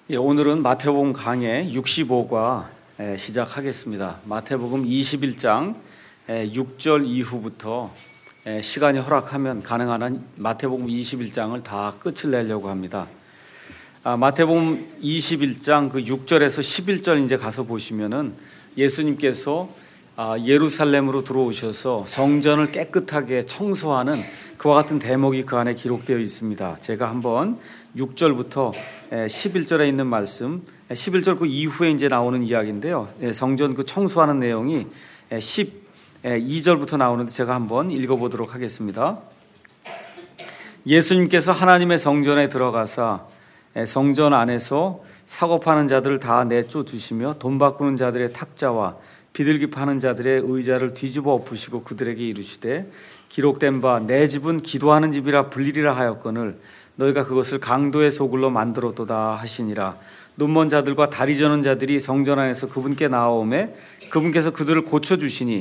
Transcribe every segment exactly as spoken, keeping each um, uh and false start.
예, 오늘은 마태복음 강해 육십오 과 예, 시작하겠습니다. 마태복음 이십일 장 예, 육 절 이후부터 예, 시간이 허락하면 가능한 한 마태복음 이십일 장을 다 끝을 내려고 합니다. 아, 마태복음 이십일 장 그 육 절에서 십일 절 이제 가서 보시면은 예수님께서 아, 예루살렘으로 들어오셔서 성전을 깨끗하게 청소하는 그와 같은 대목이 그 안에 기록되어 있습니다. 제가 한번 육 절부터 십일 절에 있는 말씀, 십일 절 그 이후에 이제 나오는 이야기인데요. 성전 그 청소하는 내용이 십이 절부터 나오는데 제가 한번 읽어보도록 하겠습니다. 예수님께서 하나님의 성전에 들어가사 성전 안에서 사고 파는 자들을 다 내쫓으시며 돈 바꾸는 자들의 탁자와 비둘기 파는 자들의 의자를 뒤집어 엎으시고 그들에게 이르시되 기록된 바 내 집은 기도하는 집이라 불리리라 하였거늘 너희가 그것을 강도의 소굴로 만들었도다 하시니라. 눈먼 자들과 다리 저는 자들이 성전 안에서 그분께 나아오매 그분께서 그들을 고쳐주시니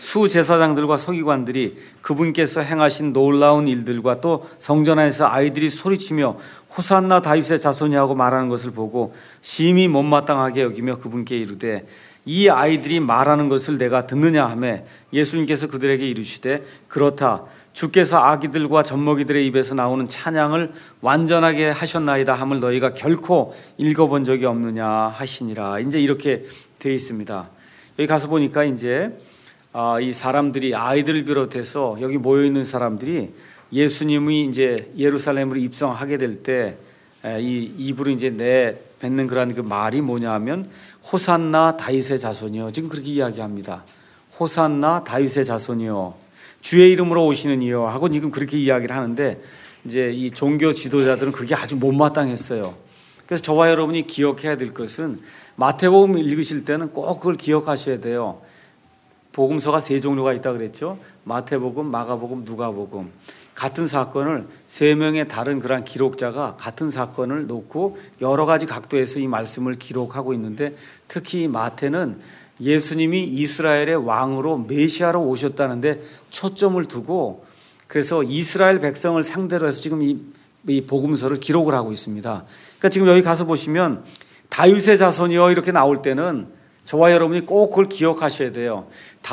수제사장들과 서기관들이 그분께서 행하신 놀라운 일들과 또 성전 안에서 아이들이 소리치며 호산나 다윗의 자손이 하고 말하는 것을 보고 심히 못마땅하게 여기며 그분께 이르되 이 아이들이 말하는 것을 내가 듣느냐 하매 예수님께서 그들에게 이르시되 그렇다. 주께서 아기들과 젖먹이들의 입에서 나오는 찬양을 완전하게 하셨나이다 함을 너희가 결코 읽어본 적이 없느냐 하시니라. 이제 이렇게 되어 있습니다. 여기 가서 보니까 이제 이 사람들이 아이들을 비롯해서 여기 모여 있는 사람들이 예수님이 이제 예루살렘으로 입성하게 될 때 이 입으로 이제 내뱉는 그런 그 말이 뭐냐하면 호산나 다윗의 자손이요. 지금 그렇게 이야기합니다. 호산나 다윗의 자손이요. 주의 이름으로 오시는 이요 하고 지금 그렇게 이야기를 하는데 이제 이 종교 지도자들은 그게 아주 못마땅했어요. 그래서 저와 여러분이 기억해야 될 것은 마태복음 읽으실 때는 꼭 그걸 기억하셔야 돼요. 복음서가 세 종류가 있다 그랬죠. 마태복음, 마가복음, 누가복음. 같은 사건을 세 명의 다른 그런 기록자가 같은 사건을 놓고 여러 가지 각도에서 이 말씀을 기록하고 있는데 특히 마태는 예수님이 이스라엘의 왕으로 메시아로 오셨다는데 초점을 두고 그래서 이스라엘 백성을 상대로 해서 지금 이, 이 복음서를 기록을 하고 있습니다. 그러니까 지금 여기 가서 보시면 다윗의 자손이요 이렇게 나올 때는 저와 여러분이 꼭 그걸 기억하셔야 돼요.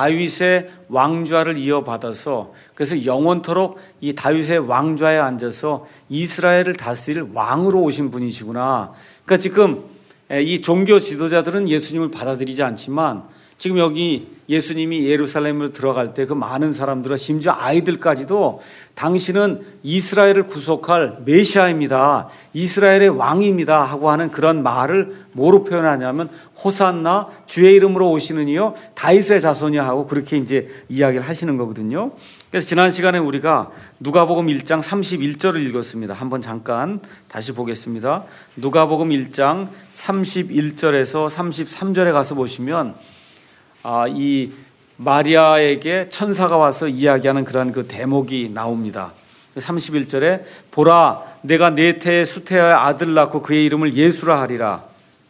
다윗의 왕좌를 이어받아서 그래서 영원토록 이 다윗의 왕좌에 앉아서 이스라엘을 다스릴 왕으로 오신 분이시구나. 그러니까 지금 이 종교 지도자들은 예수님을 받아들이지 않지만 지금 여기 예수님이 예루살렘으로 들어갈 때 그 많은 사람들과 심지어 아이들까지도 당신은 이스라엘을 구속할 메시아입니다. 이스라엘의 왕입니다. 하고 하는 그런 말을 뭐로 표현하냐면 호산나 주의 이름으로 오시는 이요 다윗의 자손이야 하고 그렇게 이제 이야기를 하시는 거거든요. 그래서 지난 시간에 우리가 누가복음 일 장 삼십일 절을 읽었습니다. 한번 잠깐 다시 보겠습니다. 누가복음 일 장 삼십일 절에서 삼십삼 절에 가서 보시면 아, 이 마리아에게 천사가 와서 이야기하는 그런 그 대목이 나옵니다. 삼십일 절에 보라 내가 네 태에 수태하여 아들 낳고 그의 이름을 예수라 하리라.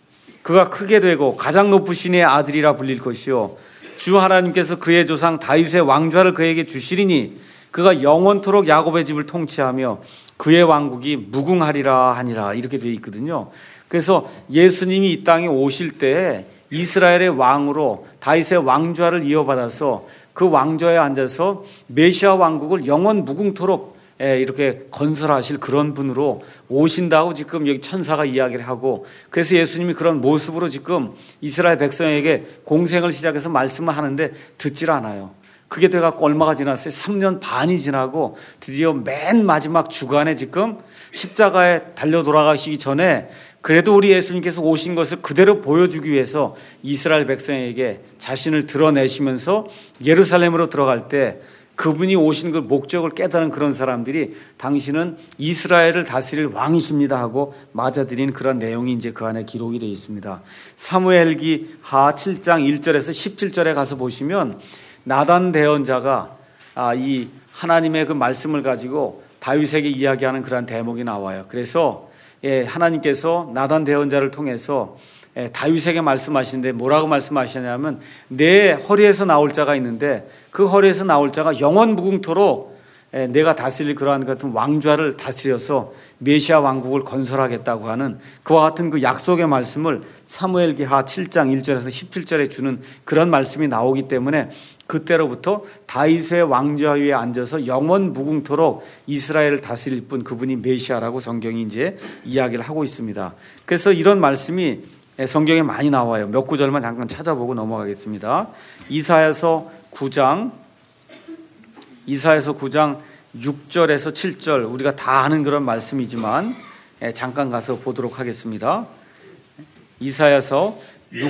그가 크게 되고 가장 높으신 이의 아들이라 불릴 것이요 주 하나님께서 그의 조상 다윗의 왕좌를 그에게 주시리니 그가 영원토록 야곱의 집을 통치하며 그의 왕국이 무궁하리라 하니라. 이렇게 되어 있거든요. 그래서 예수님이 이 땅에 오실 때 이스라엘의 왕으로 다윗의 왕좌를 이어받아서 그 왕좌에 앉아서 메시아 왕국을 영원 무궁토록 이렇게 건설하실 그런 분으로 오신다고 지금 여기 천사가 이야기를 하고 그래서 예수님이 그런 모습으로 지금 이스라엘 백성에게 공생을 시작해서 말씀을 하는데 듣질 않아요. 그게 돼갖고 얼마가 지났어요? 삼 년 반이 지나고 드디어 맨 마지막 주간에 지금 십자가에 달려 돌아가시기 전에 그래도 우리 예수님께서 오신 것을 그대로 보여주기 위해서 이스라엘 백성에게 자신을 드러내시면서 예루살렘으로 들어갈 때 그분이 오신 그 목적을 깨달은 그런 사람들이 당신은 이스라엘을 다스릴 왕이십니다 하고 맞아들인 그런 내용이 이제 그 안에 기록이 되어 있습니다. 사무엘기 하 칠 장 일 절에서 십칠 절에 가서 보시면 나단 대언자가 이 하나님의 그 말씀을 가지고 다윗에게 이야기하는 그런 대목이 나와요. 그래서 예, 하나님께서 나단 대언자를 통해서 예, 다윗에게 말씀하시는데 뭐라고 말씀하시냐면 내 허리에서 나올 자가 있는데 그 허리에서 나올 자가 영원 무궁토록 내가 다스릴 그러한 같은 왕좌를 다스려서 메시아 왕국을 건설하겠다고 하는 그와 같은 그 약속의 말씀을 사무엘기하 칠 장 일 절에서 십칠 절에 주는 그런 말씀이 나오기 때문에 그때로부터 다윗의 왕좌 위에 앉아서 영원 무궁토록 이스라엘을 다스릴 분, 그분이 메시아라고 성경이 이제 이야기를 하고 있습니다. 그래서 이런 말씀이 성경에 많이 나와요. 몇 구절만 잠깐 찾아보고 넘어가겠습니다. 이사야서 구 장 이사야서 구 장 육 절에서 칠 절, 우리가 다 아는 그런 말씀이지만 잠깐 가서 보도록 하겠습니다. 이사야서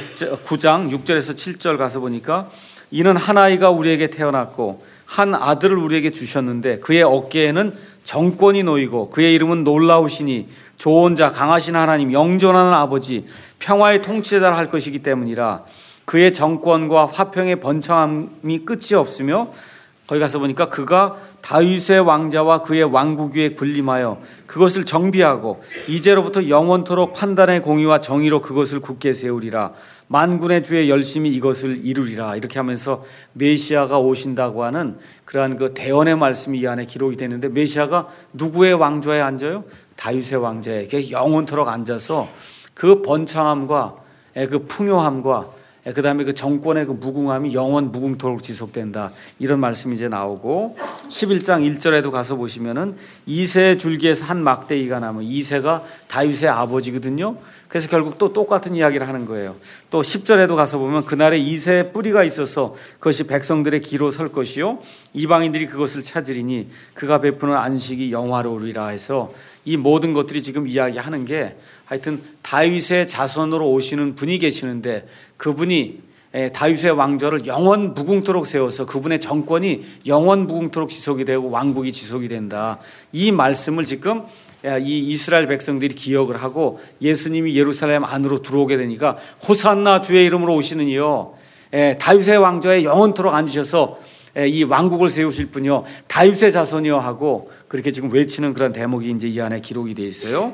구 장 육 절에서 칠 절 가서 보니까, 이는 한 아이가 우리에게 태어났고 한 아들을 우리에게 주셨는데 그의 어깨에는 정권이 놓이고 그의 이름은 놀라우시니 좋은 자, 강하신 하나님, 영존하는 아버지, 평화의 통치자라 할 것이기 때문이라. 그의 정권과 화평의 번창함이 끝이 없으며, 거기 가서 보니까 그가 다윗의 왕자와 그의 왕국 위에 군림하여 그것을 정비하고 이제로부터 영원토록 판단의 공의와 정의로 그것을 굳게 세우리라. 만군의 주의 열심히 이것을 이루리라. 이렇게 하면서 메시아가 오신다고 하는 그러한 그 대언의 말씀이 이 안에 기록이 되는데, 메시아가 누구의 왕좌에 앉아요? 다윗의 왕좌에 영원토록 앉아서 그 번창함과 그 풍요함과 그 다음에 그 정권의 그 무궁함이 영원 무궁토록 지속된다, 이런 말씀이 이제 나오고, 십일 장 일 절에도 가서 보시면은 이새의 줄기에서 한 막대기가 나면, 이새가 다윗의 아버지거든요. 그래서 결국 또 똑같은 이야기를 하는 거예요. 또 십 절에도 가서 보면 그날에 이새의 뿌리가 있어서 그것이 백성들의 기로 설 것이요 이방인들이 그것을 찾으리니 그가 베푸는 안식이 영화로우리라 해서, 이 모든 것들이 지금 이야기하는 게 하여튼 다윗의 자손으로 오시는 분이 계시는데, 그분이 다윗의 왕좌를 영원 무궁토록 세워서 그분의 정권이 영원 무궁토록 지속이 되고 왕국이 지속이 된다, 이 말씀을 지금 이 이스라엘 백성들이 기억을 하고, 예수님이 예루살렘 안으로 들어오게 되니까 호산나 주의 이름으로 오시는 이요, 다윗의 왕좌에 영원토록 앉으셔서 이 왕국을 세우실 분이요, 다윗의 자손이요 하고 그렇게 지금 외치는 그런 대목이 이제 이 안에 기록이 되어 있어요.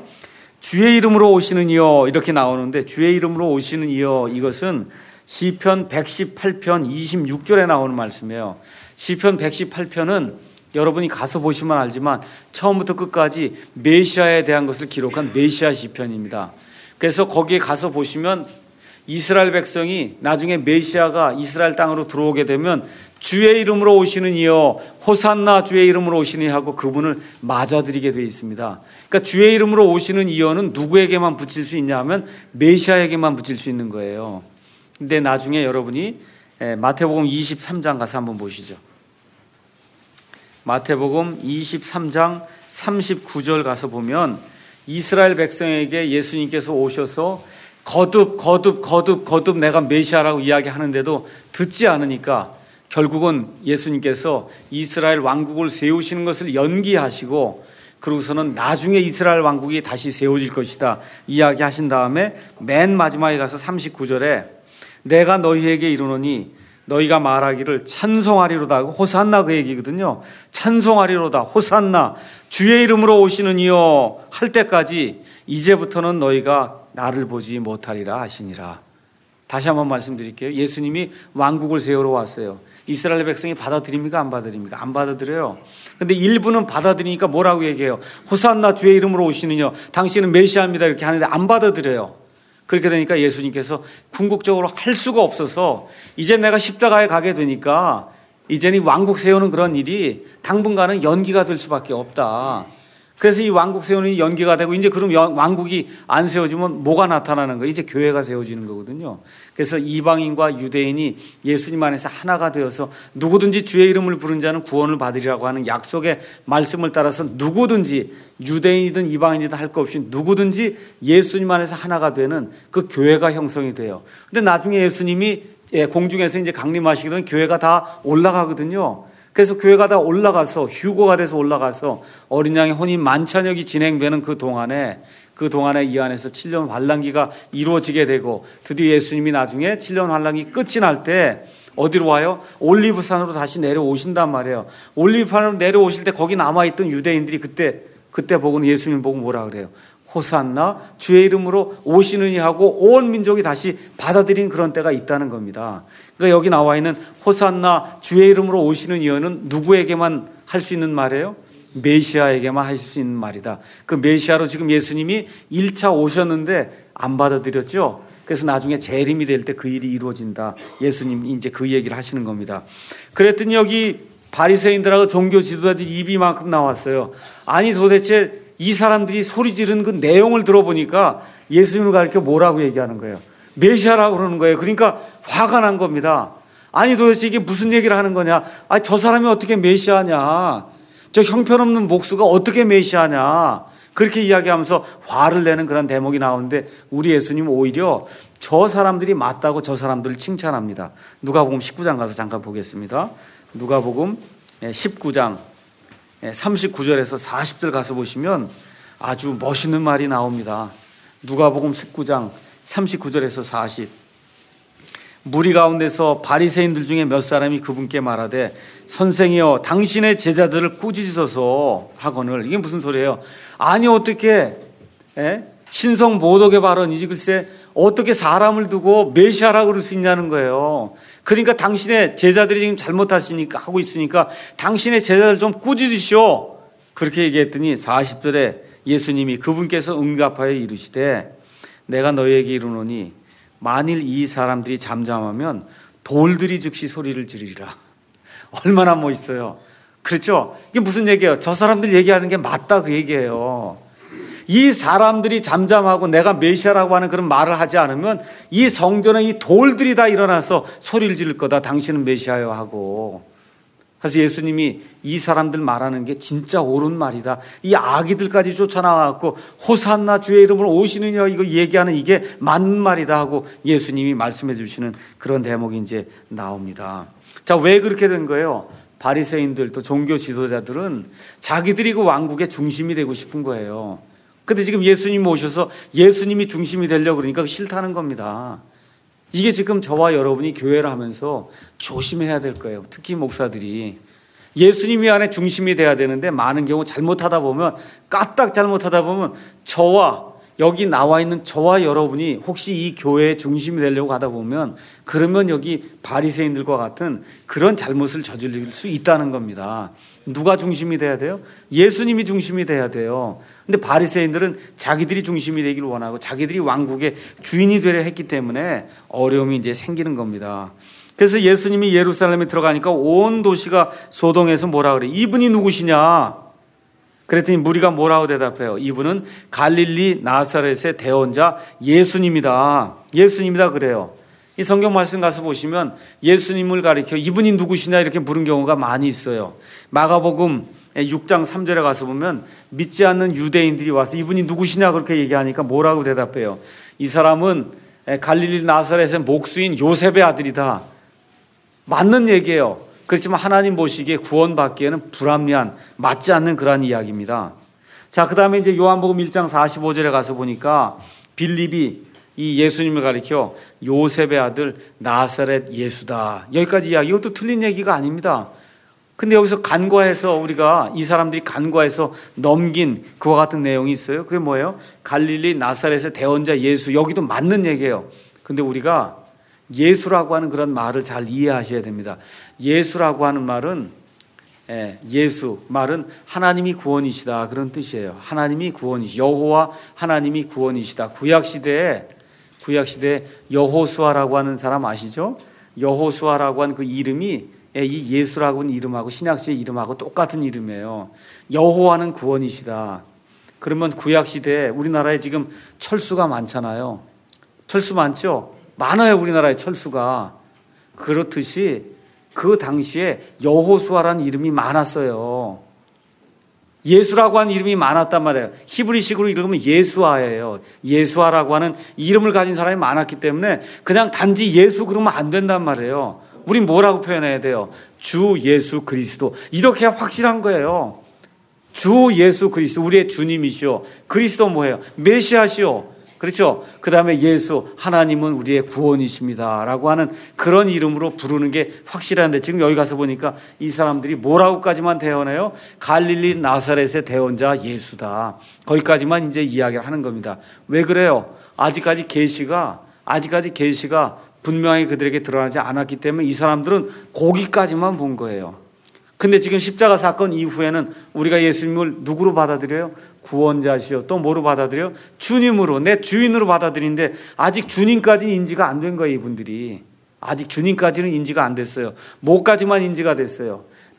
주의 이름으로 오시는 이요, 이렇게 나오는데, 주의 이름으로 오시는 이요, 이것은 시편 백십팔 편 이십육 절에 나오는 말씀이에요. 시편 백십팔 편은 여러분이 가서 보시면 알지만 처음부터 끝까지 메시아에 대한 것을 기록한 메시아 시편입니다. 그래서 거기에 가서 보시면 이스라엘 백성이 나중에 메시아가 이스라엘 땅으로 들어오게 되면 주의 이름으로 오시는 이여, 호산나 주의 이름으로 오시니 하고 그분을 맞아들이게 되어 있습니다. 그러니까 주의 이름으로 오시는 이여는 누구에게만 붙일 수 있냐 하면 메시아에게만 붙일 수 있는 거예요. 근데 나중에 여러분이 마태복음 이십삼 장 가서 한번 보시죠. 마태복음 이십삼 장 삼십구 절 가서 보면, 이스라엘 백성에게 예수님께서 오셔서 거듭 거듭 거듭 거듭 내가 메시아라고 이야기하는데도 듣지 않으니까 결국은 예수님께서 이스라엘 왕국을 세우시는 것을 연기하시고, 그러고서는 나중에 이스라엘 왕국이 다시 세워질 것이다 이야기하신 다음에 맨 마지막에 가서 삼십구 절에 내가 너희에게 이르노니 너희가 말하기를 찬송하리로다, 호산나 그 얘기거든요. 찬송하리로다, 호산나 주의 이름으로 오시는 이여 할 때까지 이제부터는 너희가 나를 보지 못하리라 하시니라. 다시 한번 말씀드릴게요. 예수님이 왕국을 세우러 왔어요. 이스라엘 백성이 받아들입니까? 안 받아들입니까? 안 받아들여요. 근데 일부는 받아들이니까 뭐라고 얘기해요? 호산나 주의 이름으로 오시느냐, 당신은 메시아입니다, 이렇게 하는데 안 받아들여요. 그렇게 되니까 예수님께서 궁극적으로 할 수가 없어서 이제 내가 십자가에 가게 되니까 이제는 왕국 세우는 그런 일이 당분간은 연기가 될 수밖에 없다. 그래서 이 왕국 세우는 일이 연기가 되고, 이제 그럼 왕국이 안 세워지면 뭐가 나타나는 거예요? 이제 교회가 세워지는 거거든요. 그래서 이방인과 유대인이 예수님 안에서 하나가 되어서 누구든지 주의 이름을 부른 자는 구원을 받으리라고 하는 약속의 말씀을 따라서 누구든지 유대인이든 이방인이든 할 것 없이 누구든지 예수님 안에서 하나가 되는 그 교회가 형성이 돼요. 근데 나중에 예수님이 공중에서 이제 강림하시게 되면 교회가 다 올라가거든요. 그래서 교회가 다 올라가서 휴거가 돼서 올라가서 어린 양의 혼인 만찬역이 진행되는 그 동안에 그 동안에 이 안에서 칠 년 환란기가 이루어지게 되고, 드디어 예수님이 나중에 칠 년 환란기 끝이 날 때 어디로 와요? 올리브산으로 다시 내려오신단 말이에요. 올리브산으로 내려오실 때 거기 남아있던 유대인들이 그때 그때 보고는 예수님 보고 뭐라 그래요? 호산나 주의 이름으로 오시느니 하고 온 민족이 다시 받아들인 그런 때가 있다는 겁니다. 그러니까 여기 나와 있는 호산나 주의 이름으로 오시는 이여는 누구에게만 할 수 있는 말이에요? 메시아에게만 하실 수 있는 말이다. 그 메시아로 지금 예수님이 일 차 오셨는데 안 받아들였죠. 그래서 나중에 재림이 될 때 그 일이 이루어진다. 예수님이 이제 그 얘기를 하시는 겁니다. 그랬더니 여기 바리새인들하고 종교 지도자들 입이 이만큼 나왔어요. 아니 도대체 이 사람들이 소리 지르는 그 내용을 들어보니까 예수님을 가리켜 뭐라고 얘기하는 거예요? 메시아라고 그러는 거예요. 그러니까 화가 난 겁니다. 아니 도대체 이게 무슨 얘기를 하는 거냐? 아니 저 사람이 어떻게 메시아냐? 저 형편없는 목수가 어떻게 메시아냐? 그렇게 이야기하면서 화를 내는 그런 대목이 나오는데 우리 예수님은 오히려 저 사람들이 맞다고 저 사람들을 칭찬합니다. 누가복음 십구 장 가서 잠깐 보겠습니다. 누가복음 십구 장 삼십구 절에서 사십 절 가서 보시면 아주 멋있는 말이 나옵니다. 누가복음 십구 장 삼십구 절에서 사십. 무리 가운데서 바리새인들 중에 몇 사람이 그분께 말하되 선생이여 당신의 제자들을 꾸짖으소서 하거늘. 이게 무슨 소리예요? 아니 어떻게 에? 신성 모독의 발언이지 글쎄 어떻게 사람을 두고 메시아라고 그럴 수 있냐는 거예요. 그러니까 당신의 제자들이 지금 잘못하시니까 하고 있으니까 당신의 제자들 좀 꾸짖으시오. 그렇게 얘기했더니 사십 절에 예수님이 그분께서 응답하여 이르시되 내가 너희에게 이르노니 만일 이 사람들이 잠잠하면 돌들이 즉시 소리를 지르리라. 얼마나 멋있어요. 그렇죠? 이게 무슨 얘기예요? 저 사람들 얘기하는 게 맞다 그 얘기예요. 이 사람들이 잠잠하고 내가 메시아라고 하는 그런 말을 하지 않으면 이 성전에 이 돌들이 다 일어나서 소리를 지를 거다. 당신은 메시아요 하고. 그래서 예수님이 이 사람들 말하는 게 진짜 옳은 말이다. 이 아기들까지 쫓아나와갖고 호산나 주의 이름으로 오시느냐 이거 얘기하는 이게 맞는 말이다 하고 예수님이 말씀해 주시는 그런 대목이 이제 나옵니다. 자, 왜 그렇게 된 거예요? 바리새인들 또 종교 지도자들은 자기들이 그 왕국의 중심이 되고 싶은 거예요. 근데 지금 예수님이 오셔서 예수님이 중심이 되려고 그러니까 싫다는 겁니다. 이게 지금 저와 여러분이 교회를 하면서 조심해야 될 거예요. 특히 목사들이. 예수님이 안에 중심이 돼야 되는데 많은 경우 잘못하다 보면 까딱 잘못하다 보면 저와 여기 나와 있는 저와 여러분이 혹시 이 교회의 중심이 되려고 하다 보면 그러면 여기 바리새인들과 같은 그런 잘못을 저지를 수 있다는 겁니다. 누가 중심이 돼야 돼요? 예수님이 중심이 돼야 돼요. 근데 바리새인들은 자기들이 중심이 되기를 원하고 자기들이 왕국의 주인이 되려 했기 때문에 어려움이 이제 생기는 겁니다. 그래서 예수님이 예루살렘에 들어가니까 온 도시가 소동해서 뭐라 그래? 이분이 누구시냐? 그랬더니 무리가 뭐라고 대답해요? 이분은 갈릴리 나사렛의 대원자 예수님이다. 예수님이다 그래요. 이 성경 말씀 가서 보시면 예수님을 가리켜 이분이 누구시냐 이렇게 물은 경우가 많이 있어요. 마가복음 육 장 삼 절에 가서 보면 믿지 않는 유대인들이 와서 이분이 누구시냐 그렇게 얘기하니까 뭐라고 대답해요? 이 사람은 갈릴리 나사렛의 목수인 요셉의 아들이다. 맞는 얘기예요. 그렇지만 하나님 보시기에 구원받기에는 불합리한 맞지 않는 그러한 이야기입니다. 자, 그 다음에 이제 요한복음 일 장 사십오 절에 가서 보니까 빌립이 이 예수님을 가리켜 요셉의 아들 나사렛 예수다. 여기까지 이야기. 이것도 틀린 얘기가 아닙니다. 근데 여기서 간과해서 우리가 이 사람들이 간과해서 넘긴 그와 같은 내용이 있어요. 그게 뭐예요? 갈릴리 나사렛의 대원자 예수. 여기도 맞는 얘기예요. 근데 우리가 예수라고 하는 그런 말을 잘 이해하셔야 됩니다. 예수라고 하는 말은 예수 말은 하나님이 구원이시다 그런 뜻이에요. 하나님이 구원이시 여호와 하나님이 구원이시다. 구약 시대에 구약 시대에 여호수아라고 하는 사람 아시죠? 여호수아라고 하는 그 이름이 이 예수라고 하는 이름하고 신약 시대 이름하고 똑같은 이름이에요. 여호와는 구원이시다. 그러면 구약 시대에 우리나라에 지금 철수가 많잖아요. 철수 많죠? 많아요. 우리나라에 철수가. 그렇듯이 그 당시에 여호수아라는 이름이 많았어요. 예수라고 하는 이름이 많았단 말이에요. 히브리식으로 읽으면 예수아예요. 예수아라고 하는 이름을 가진 사람이 많았기 때문에 그냥 단지 예수 그러면 안 된단 말이에요. 우린 뭐라고 표현해야 돼요? 주 예수 그리스도. 이렇게 확실한 거예요. 주 예수 그리스도 우리의 주님이시오. 그리스도 뭐예요? 메시아시오. 그렇죠? 그 다음에 예수, 하나님은 우리의 구원이십니다 라고 하는 그런 이름으로 부르는 게 확실한데 지금 여기 가서 보니까 이 사람들이 뭐라고까지만 대언해요? 갈릴리 나사렛의 대원자 예수다. 거기까지만 이제 이야기를 하는 겁니다. 왜 그래요? 아직까지 계시가 아직까지 계시가 분명히 그들에게 드러나지 않았기 때문에 이 사람들은 거기까지만 본 거예요. 근데 지금 십자가 사건 이후에는 우리가 예수님을 누구로 받아들여요? 구원자시요. 또 뭐로 받아들여요? 주님으로, 내 주인으로 받아들이는데 아직 주님까지 인지가 안 된 거예요. 이분들이 아직 주님까지는 인지가 안 됐어요. 뭐까지만 인지가 됐어요?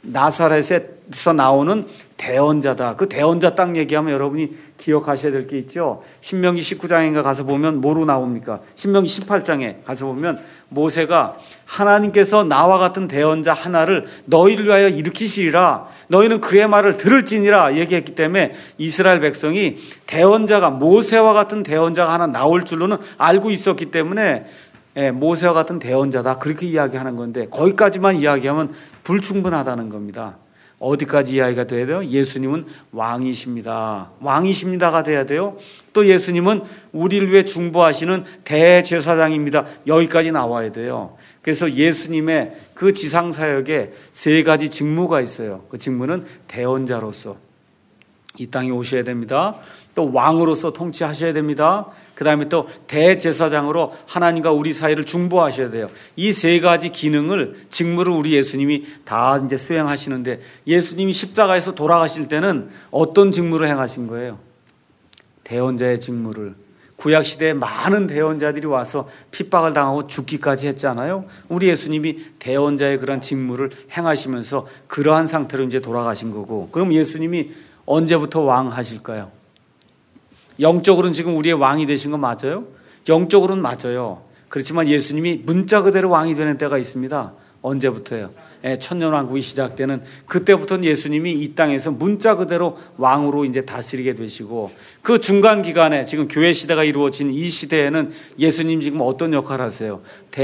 나사렛에서 나오는 대언자다. 그 대언자 딱 얘기하면 여러분이 기억하셔야 될 게 있죠. 신명기 십구 장인가 가서 보면 뭐로 나옵니까? 신명기 십팔 장에 가서 보면 모세가 하나님께서 나와 같은 대언자 하나를 너희를 위하여 일으키시리라. 너희는 그의 말을 들을지니라 얘기했기 때문에 이스라엘 백성이 대언자가, 모세와 같은 대언자가 하나 나올 줄로는 알고 있었기 때문에 예, 모세와 같은 대언자다 그렇게 이야기하는 건데, 거기까지만 이야기하면 불충분하다는 겁니다. 어디까지 이야기가 돼야 돼요? 예수님은 왕이십니다. 왕이십니다가 돼야 돼요. 또 예수님은 우리를 위해 중보하시는 대제사장입니다. 여기까지 나와야 돼요. 그래서 예수님의 그 지상사역에 세 가지 직무가 있어요. 그 직무는 대언자로서 이 땅에 오셔야 됩니다. 또 왕으로서 통치하셔야 됩니다. 그 다음에 또 대제사장으로 하나님과 우리 사이를 중보하셔야 돼요. 이 세 가지 기능을, 직무를 우리 예수님이 다 이제 수행하시는데, 예수님이 십자가에서 돌아가실 때는 어떤 직무를 행하신 거예요? 대언자의 직무를. 구약시대에 많은 대언자들이 와서 핍박을 당하고 죽기까지 했잖아요. 우리 예수님이 대언자의 그런 직무를 행하시면서 그러한 상태로 이제 돌아가신 거고, 그럼 예수님이 언제부터 왕 하실까요? 영적으로는 지금 우리의 왕이 되신 건 맞아요? 영적으로는 맞아요. 그렇지만 예수님이 문자 그대로 왕이 되는 때가 있습니다. 언제부터요? 예, 천년왕국이 시작되는 그때부터는 예수님이 이 땅에서 문자 그대로 왕으로 이제 다스리게 되시고, 그 중간 기간에 지금 교회 시대가 이루어진 이 시대에는 예수님 지금 어떤 역할을 하세요?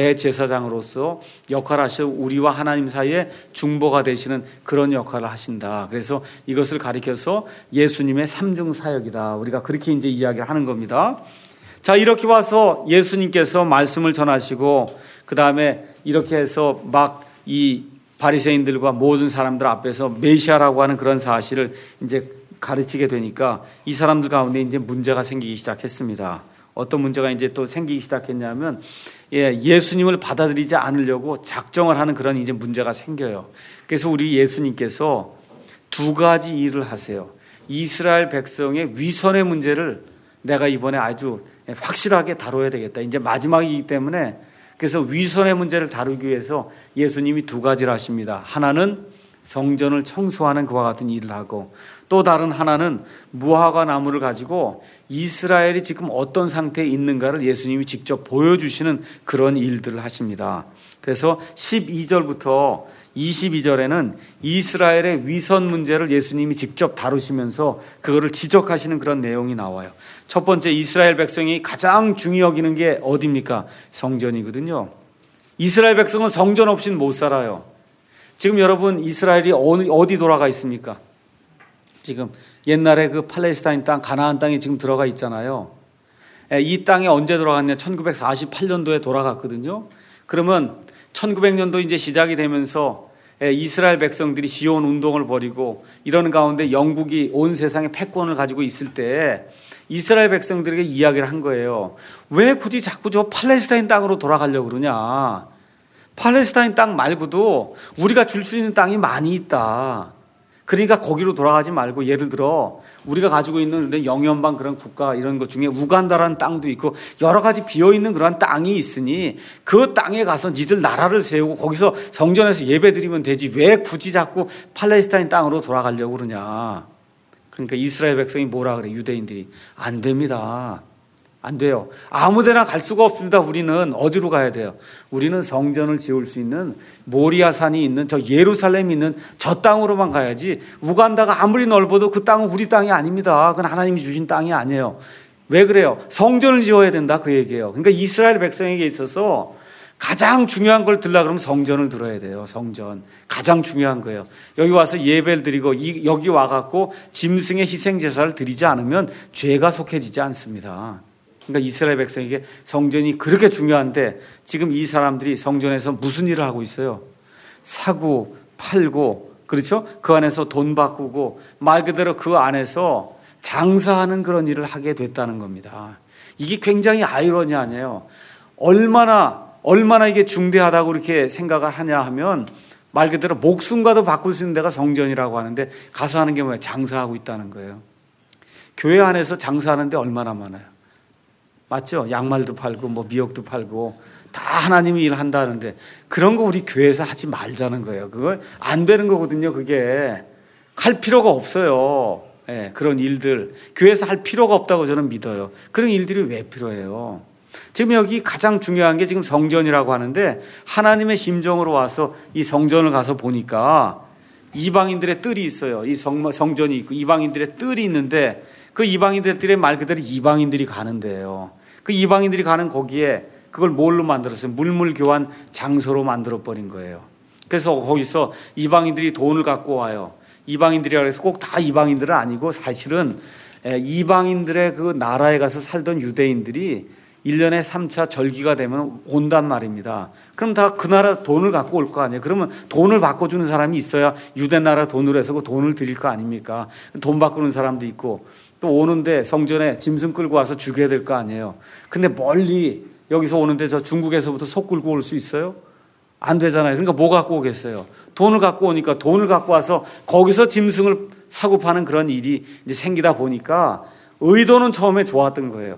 대제사장으로서 역할을 하시고 우리와 하나님 사이에 중보가 되시는 그런 역할을 하신다. 그래서 이것을 가리켜서 예수님의 삼중 사역이다. 우리가 그렇게 이제 이야기하는 겁니다. 자, 이렇게 와서 예수님께서 말씀을 전하시고, 그 다음에 이렇게 해서 막 이 바리새인들과 모든 사람들 앞에서 메시아라고 하는 그런 사실을 이제 가르치게 되니까 이 사람들 가운데 이제 문제가 생기기 시작했습니다. 어떤 문제가 이제 또 생기기 시작했냐면, 예, 예수님을 받아들이지 않으려고 작정을 하는 그런 이제 문제가 생겨요. 그래서 우리 예수님께서 두 가지 일을 하세요. 이스라엘 백성의 위선의 문제를 내가 이번에 아주 확실하게 다뤄야 되겠다. 이제 마지막이기 때문에, 그래서 위선의 문제를 다루기 위해서 예수님이 두 가지를 하십니다. 하나는 성전을 청소하는 그와 같은 일을 하고, 또 다른 하나는 무화과 나무를 가지고 이스라엘이 지금 어떤 상태에 있는가를 예수님이 직접 보여주시는 그런 일들을 하십니다. 그래서 십이 절부터 이십이 절에는 이스라엘의 위선 문제를 예수님이 직접 다루시면서 그거를 지적하시는 그런 내용이 나와요. 첫 번째, 이스라엘 백성이 가장 중히 여기는 게 어디입니까? 성전이거든요. 이스라엘 백성은 성전 없이는 못 살아요. 지금 여러분, 이스라엘이 어디, 어디 돌아가 있습니까? 지금 옛날에 그 팔레스타인 땅, 가나안 땅에 지금 들어가 있잖아요. 이 땅에 언제 돌아갔냐? 천구백사십팔 년도에 돌아갔거든요. 그러면 천구백 년도 이제 시작이 되면서 이스라엘 백성들이 시온 운동을 벌이고 이러는 가운데 영국이 온 세상에 패권을 가지고 있을 때 이스라엘 백성들에게 이야기를 한 거예요. 왜 굳이 자꾸 저 팔레스타인 땅으로 돌아가려고 그러냐? 팔레스타인 땅 말고도 우리가 줄 수 있는 땅이 많이 있다. 그러니까 거기로 돌아가지 말고, 예를 들어 우리가 가지고 있는 영연방 그런 국가 이런 것 중에 우간다라는 땅도 있고 여러 가지 비어있는 그런 땅이 있으니 그 땅에 가서 니들 나라를 세우고 거기서 성전에서 예배 드리면 되지 왜 굳이 자꾸 팔레스타인 땅으로 돌아가려고 그러냐. 그러니까 이스라엘 백성이 뭐라 그래? 유대인들이 안 됩니다. 안 돼요. 아무데나 갈 수가 없습니다. 우리는 어디로 가야 돼요? 우리는 성전을 지을 수 있는 모리아산이 있는 저 예루살렘이 있는 저 땅으로만 가야지, 우간다가 아무리 넓어도 그 땅은 우리 땅이 아닙니다. 그건 하나님이 주신 땅이 아니에요. 왜 그래요? 성전을 지어야 된다 그 얘기예요. 그러니까 이스라엘 백성에게 있어서 가장 중요한 걸 들라 그러면 성전을 들어야 돼요. 성전 가장 중요한 거예요. 여기 와서 예배를 드리고 이, 여기 와갖고 짐승의 희생제사를 드리지 않으면 죄가 속해지지 않습니다. 그러니까 이스라엘 백성에게 성전이 그렇게 중요한데 지금 이 사람들이 성전에서 무슨 일을 하고 있어요? 사고 팔고, 그렇죠? 그 안에서 돈 바꾸고 말 그대로 그 안에서 장사하는 그런 일을 하게 됐다는 겁니다. 이게 굉장히 아이러니 아니에요. 얼마나 얼마나 이게 중대하다고 이렇게 생각을 하냐 하면, 말 그대로 목숨과도 바꿀 수 있는 데가 성전이라고 하는데 가서 하는 게 뭐예요? 장사하고 있다는 거예요. 교회 안에서 장사하는데 얼마나 많아요. 맞죠? 양말도 팔고 뭐 미역도 팔고 다 하나님이 일한다는데 그런 거 우리 교회에서 하지 말자는 거예요. 그거 안 되는 거거든요. 그게 할 필요가 없어요. 예, 그런 일들 교회에서 할 필요가 없다고 저는 믿어요. 그런 일들이 왜 필요해요? 지금 여기 가장 중요한 게 지금 성전이라고 하는데 하나님의 심정으로 와서 이 성전을 가서 보니까 이방인들의 뜰이 있어요. 이 성, 성전이 있고 이방인들의 뜰이 있는데 그 이방인들의 뜰에 말 그대로 이방인들이 가는 데예요. 그 이방인들이 가는 거기에 그걸 뭘로 만들었어요? 물물교환 장소로 만들어버린 거예요. 그래서 거기서 이방인들이 돈을 갖고 와요. 이방인들이라고 해서 꼭 다 이방인들은 아니고 사실은 이방인들의 그 나라에 가서 살던 유대인들이 일 년에 삼 차 절기가 되면 온단 말입니다. 그럼 다 그 나라 돈을 갖고 올 거 아니에요. 그러면 돈을 바꿔주는 사람이 있어야 유대 나라 돈으로 해서 그 돈을 드릴 거 아닙니까? 돈 바꾸는 사람도 있고 또 오는데 성전에 짐승 끌고 와서 죽여야 될 거 아니에요. 근데 멀리 여기서 오는데 저 중국에서부터 소 끌고 올 수 있어요? 안 되잖아요. 그러니까 뭐 갖고 오겠어요? 돈을 갖고 오니까 돈을 갖고 와서 거기서 짐승을 사고 파는 그런 일이 이제 생기다 보니까 의도는 처음에 좋았던 거예요.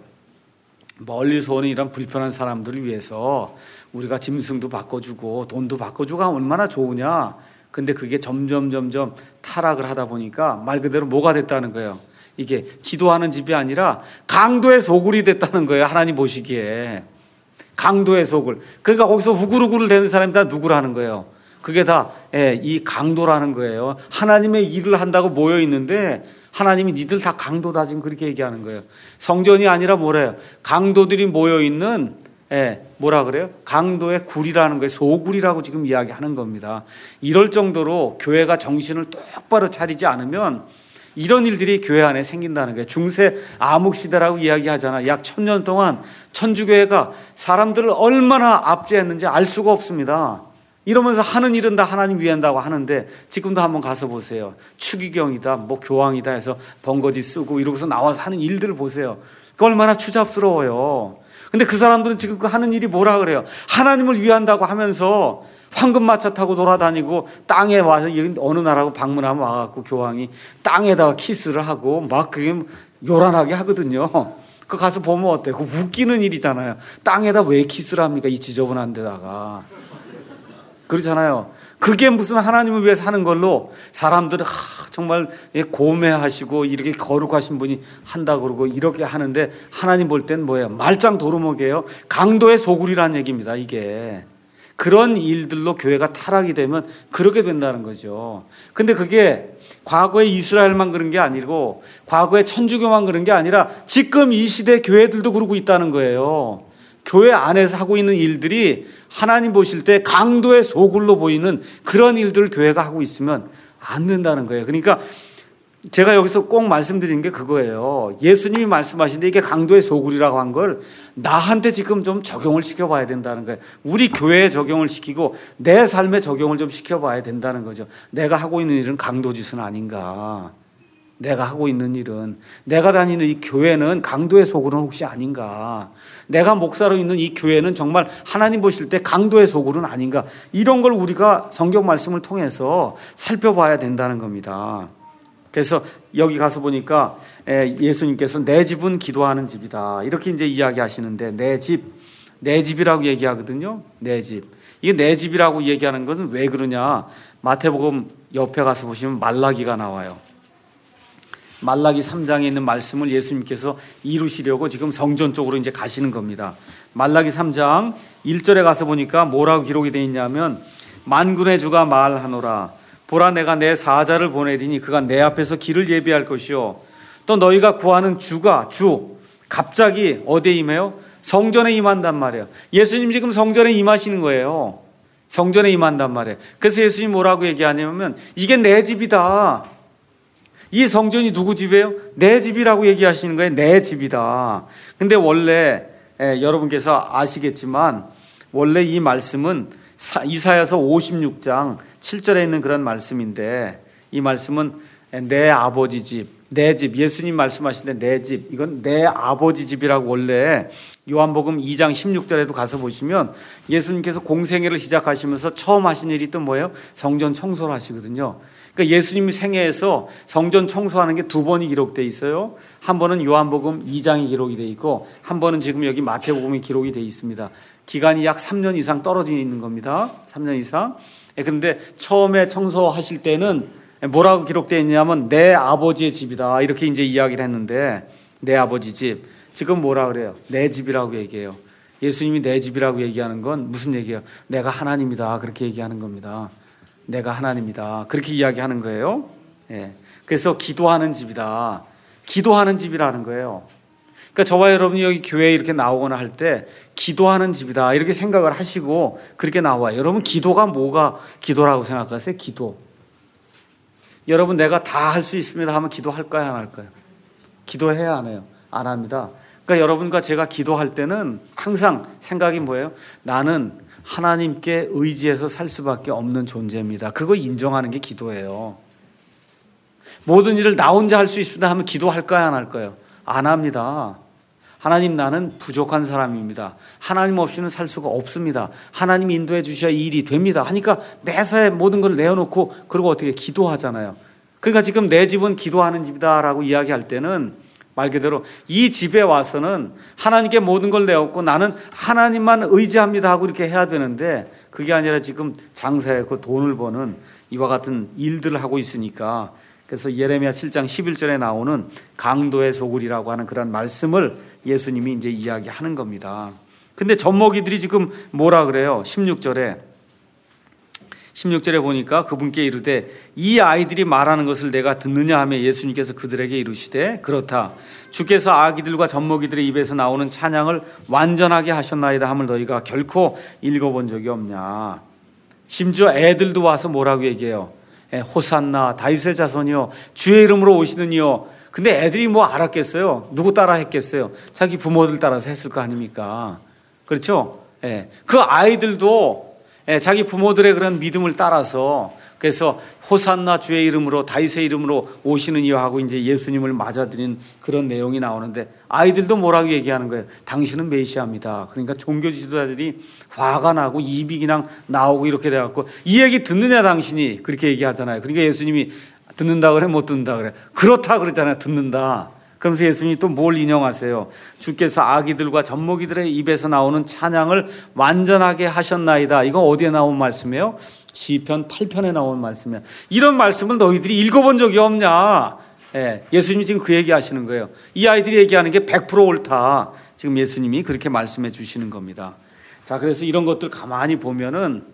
멀리서 오는 이런 불편한 사람들을 위해서 우리가 짐승도 바꿔주고 돈도 바꿔주고 하면 얼마나 좋으냐. 근데 그게 점점 점점 타락을 하다 보니까 말 그대로 뭐가 됐다는 거예요. 이게 기도하는 집이 아니라 강도의 소굴이 됐다는 거예요. 하나님 보시기에 강도의 소굴. 그러니까 거기서 후구르구를 대는 사람이 다 누구라는 거예요. 그게 다 이 강도라는 거예요. 하나님의 일을 한다고 모여 있는데 하나님이 니들 다 강도다 지금 그렇게 얘기하는 거예요. 성전이 아니라 뭐래요? 강도들이 모여 있는 뭐라 그래요? 강도의 굴이라는 거예요. 소굴이라고 지금 이야기하는 겁니다. 이럴 정도로 교회가 정신을 똑바로 차리지 않으면 이런 일들이 교회 안에 생긴다는 거예요. 중세 암흑시대라고 이야기하잖아. 약 천년 동안 천주교회가 사람들을 얼마나 압제했는지 알 수가 없습니다. 이러면서 하는 일은 다 하나님 위한다고 하는데 지금도 한번 가서 보세요. 추기경이다 뭐 교황이다 해서 번거지 쓰고 이러고서 나와서 하는 일들을 보세요. 그 얼마나 추잡스러워요. 근데 그 사람들은 지금 그 하는 일이 뭐라 그래요? 하나님을 위한다고 하면서 황금마차 타고 돌아다니고 땅에 와서 어느 나라고 방문하면 와갖고 교황이 땅에다가 키스를 하고 막 그게 요란하게 하거든요. 그 가서 보면 어때요? 그 웃기는 일이잖아요. 땅에다 왜 키스를 합니까? 이 지저분한 데다가. 그렇잖아요. 그게 무슨 하나님을 위해서 하는 걸로 사람들은 하, 정말 고매하시고 이렇게 거룩하신 분이 한다 그러고 이렇게 하는데 하나님 볼 땐 뭐예요? 말짱 도루묵이에요. 강도의 소굴이라는 얘기입니다. 이게 그런 일들로 교회가 타락이 되면 그렇게 된다는 거죠. 근데 그게 과거에 이스라엘만 그런 게 아니고 과거에 천주교만 그런 게 아니라 지금 이 시대 교회들도 그러고 있다는 거예요. 교회 안에서 하고 있는 일들이 하나님 보실 때 강도의 소굴로 보이는 그런 일들을 교회가 하고 있으면 안 된다는 거예요. 그러니까 제가 여기서 꼭 말씀드린 게 그거예요. 예수님이 말씀하신데 이게 강도의 소굴이라고 한 걸 나한테 지금 좀 적용을 시켜봐야 된다는 거예요. 우리 교회에 적용을 시키고 내 삶에 적용을 좀 시켜봐야 된다는 거죠. 내가 하고 있는 일은 강도짓은 아닌가. 내가 하고 있는 일은 내가 다니는 이 교회는 강도의 소굴은 혹시 아닌가. 내가 목사로 있는 이 교회는 정말 하나님 보실 때 강도의 소굴은 아닌가. 이런 걸 우리가 성경 말씀을 통해서 살펴봐야 된다는 겁니다. 그래서 여기 가서 보니까 예수님께서 내 집은 기도하는 집이다 이렇게 이제 이야기하시는데 내 집, 내 집이라고 얘기하거든요. 내 집. 이게 내 집이라고 얘기하는 것은 왜 그러냐. 마태복음 옆에 가서 보시면 말라기가 나와요. 말라기 삼 장에 있는 말씀을 예수님께서 이루시려고 지금 성전 쪽으로 이제 가시는 겁니다. 말라기 삼 장 일 절에 가서 보니까 뭐라고 기록이 되어 있냐면 만군의 주가 말하노라. 보라 내가 내 사자를 보내리니 그가 내 앞에서 길을 예비할 것이요. 또 너희가 구하는 주가 주 갑자기 어디에 임해요? 성전에 임한단 말이에요. 예수님 지금 성전에 임하시는 거예요. 성전에 임한단 말이에요. 그래서 예수님 뭐라고 얘기하냐면 이게 내 집이다. 이 성전이 누구 집이에요? 내 집이라고 얘기하시는 거예요. 내 집이다. 근데 원래 예, 여러분께서 아시겠지만 원래 이 말씀은 이사야서 오십육 장 칠 절에 있는 그런 말씀인데 이 말씀은 내 아버지 집, 내 집, 예수님 말씀하실 때 내 집, 이건 내 아버지 집이라고 원래 요한복음 이 장 십육 절에도 가서 보시면 예수님께서 공생애를 시작하시면서 처음 하신 일이 또 뭐예요? 성전 청소를 하시거든요. 그러니까 예수님이 생애에서 성전 청소하는 게 두 번이 기록되어 있어요. 한 번은 요한복음 이 장이 기록이 되어 있고 한 번은 지금 여기 마태복음이 기록이 되어 있습니다. 기간이 약 삼 년 이상 떨어져 있는 겁니다. 삼 년 이상. 그런데 처음에 청소하실 때는 뭐라고 기록되어 있냐면 내 아버지의 집이다 이렇게 이제 이야기를 했는데 내 아버지 집 지금 뭐라 그래요? 내 집이라고 얘기해요. 예수님이 내 집이라고 얘기하는 건 무슨 얘기예요? 내가 하나님이다 그렇게 얘기하는 겁니다. 내가 하나님이다 그렇게 이야기하는 거예요. 예. 그래서 기도하는 집이다. 기도하는 집이라는 거예요. 그러니까 저와 여러분이 여기 교회에 이렇게 나오거나 할 때 기도하는 집이다 이렇게 생각을 하시고 그렇게 나와요. 여러분 기도가 뭐가 기도라고 생각하세요? 기도. 여러분 내가 다 할 수 있습니다 하면 기도할까요? 안 할까요? 기도해야 안 해요? 안 합니다. 그러니까 여러분과 제가 기도할 때는 항상 생각이 뭐예요? 나는 하나님께 의지해서 살 수밖에 없는 존재입니다. 그거 인정하는 게 기도예요. 모든 일을 나 혼자 할 수 있습니다 하면 기도할까요? 안 할까요? 안 합니다. 하나님 나는 부족한 사람입니다. 하나님 없이는 살 수가 없습니다. 하나님 인도해 주셔야 이 일이 됩니다. 하니까 매사에 모든 걸 내어놓고 그러고 어떻게 기도하잖아요. 그러니까 지금 내 집은 기도하는 집이다라고 이야기할 때는 말 그대로 이 집에 와서는 하나님께 모든 걸 내었고 나는 하나님만 의지합니다 하고 이렇게 해야 되는데 그게 아니라 지금 장사하고 돈을 버는 이와 같은 일들을 하고 있으니까 그래서 예레미야 칠 장 십일 절에 나오는 강도의 소굴이라고 하는 그런 말씀을 예수님이 이제 이야기하는 겁니다. 근데 젖먹이들이 지금 뭐라 그래요? 십육 절에 십육 절에 보니까 그분께 이르되 이 아이들이 말하는 것을 내가 듣느냐 하며 예수님께서 그들에게 이르시되 그렇다. 주께서 아기들과 젖먹이들의 입에서 나오는 찬양을 완전하게 하셨나이다 함을 너희가 결코 읽어본 적이 없냐. 심지어 애들도 와서 뭐라고 얘기해요? 호산나 다윗의 자손이요 주의 이름으로 오시는 이요. 근데 애들이 뭐 알았겠어요? 누구 따라 했겠어요? 자기 부모들 따라서 했을 거 아닙니까? 그렇죠? 예. 그 아이들도 예, 자기 부모들의 그런 믿음을 따라서 그래서 호산나 주의 이름으로 다윗의 이름으로 오시는 이요 하고 이제 예수님을 맞아들인 그런 내용이 나오는데 아이들도 뭐라고 얘기하는 거예요? 당신은 메시아입니다. 그러니까 종교 지도자들이 화가 나고 입이 그냥 나오고 이렇게 돼갖고 이 얘기 듣느냐 당신이 그렇게 얘기하잖아요. 그러니까 예수님이 듣는다 그래 못 듣는다 그래 그렇다 그러잖아요. 듣는다. 그러면서 예수님이 또 뭘 인용하세요? 주께서 아기들과 젖먹이들의 입에서 나오는 찬양을 완전하게 하셨나이다. 이거 어디에 나온 말씀이에요? 시편 팔 편에 나온 말씀이에요. 이런 말씀을 너희들이 읽어본 적이 없냐? 예, 예수님이 지금 그 얘기 하시는 거예요. 이 아이들이 얘기하는 게 백 퍼센트 옳다. 지금 예수님이 그렇게 말씀해 주시는 겁니다. 자, 그래서 이런 것들 가만히 보면은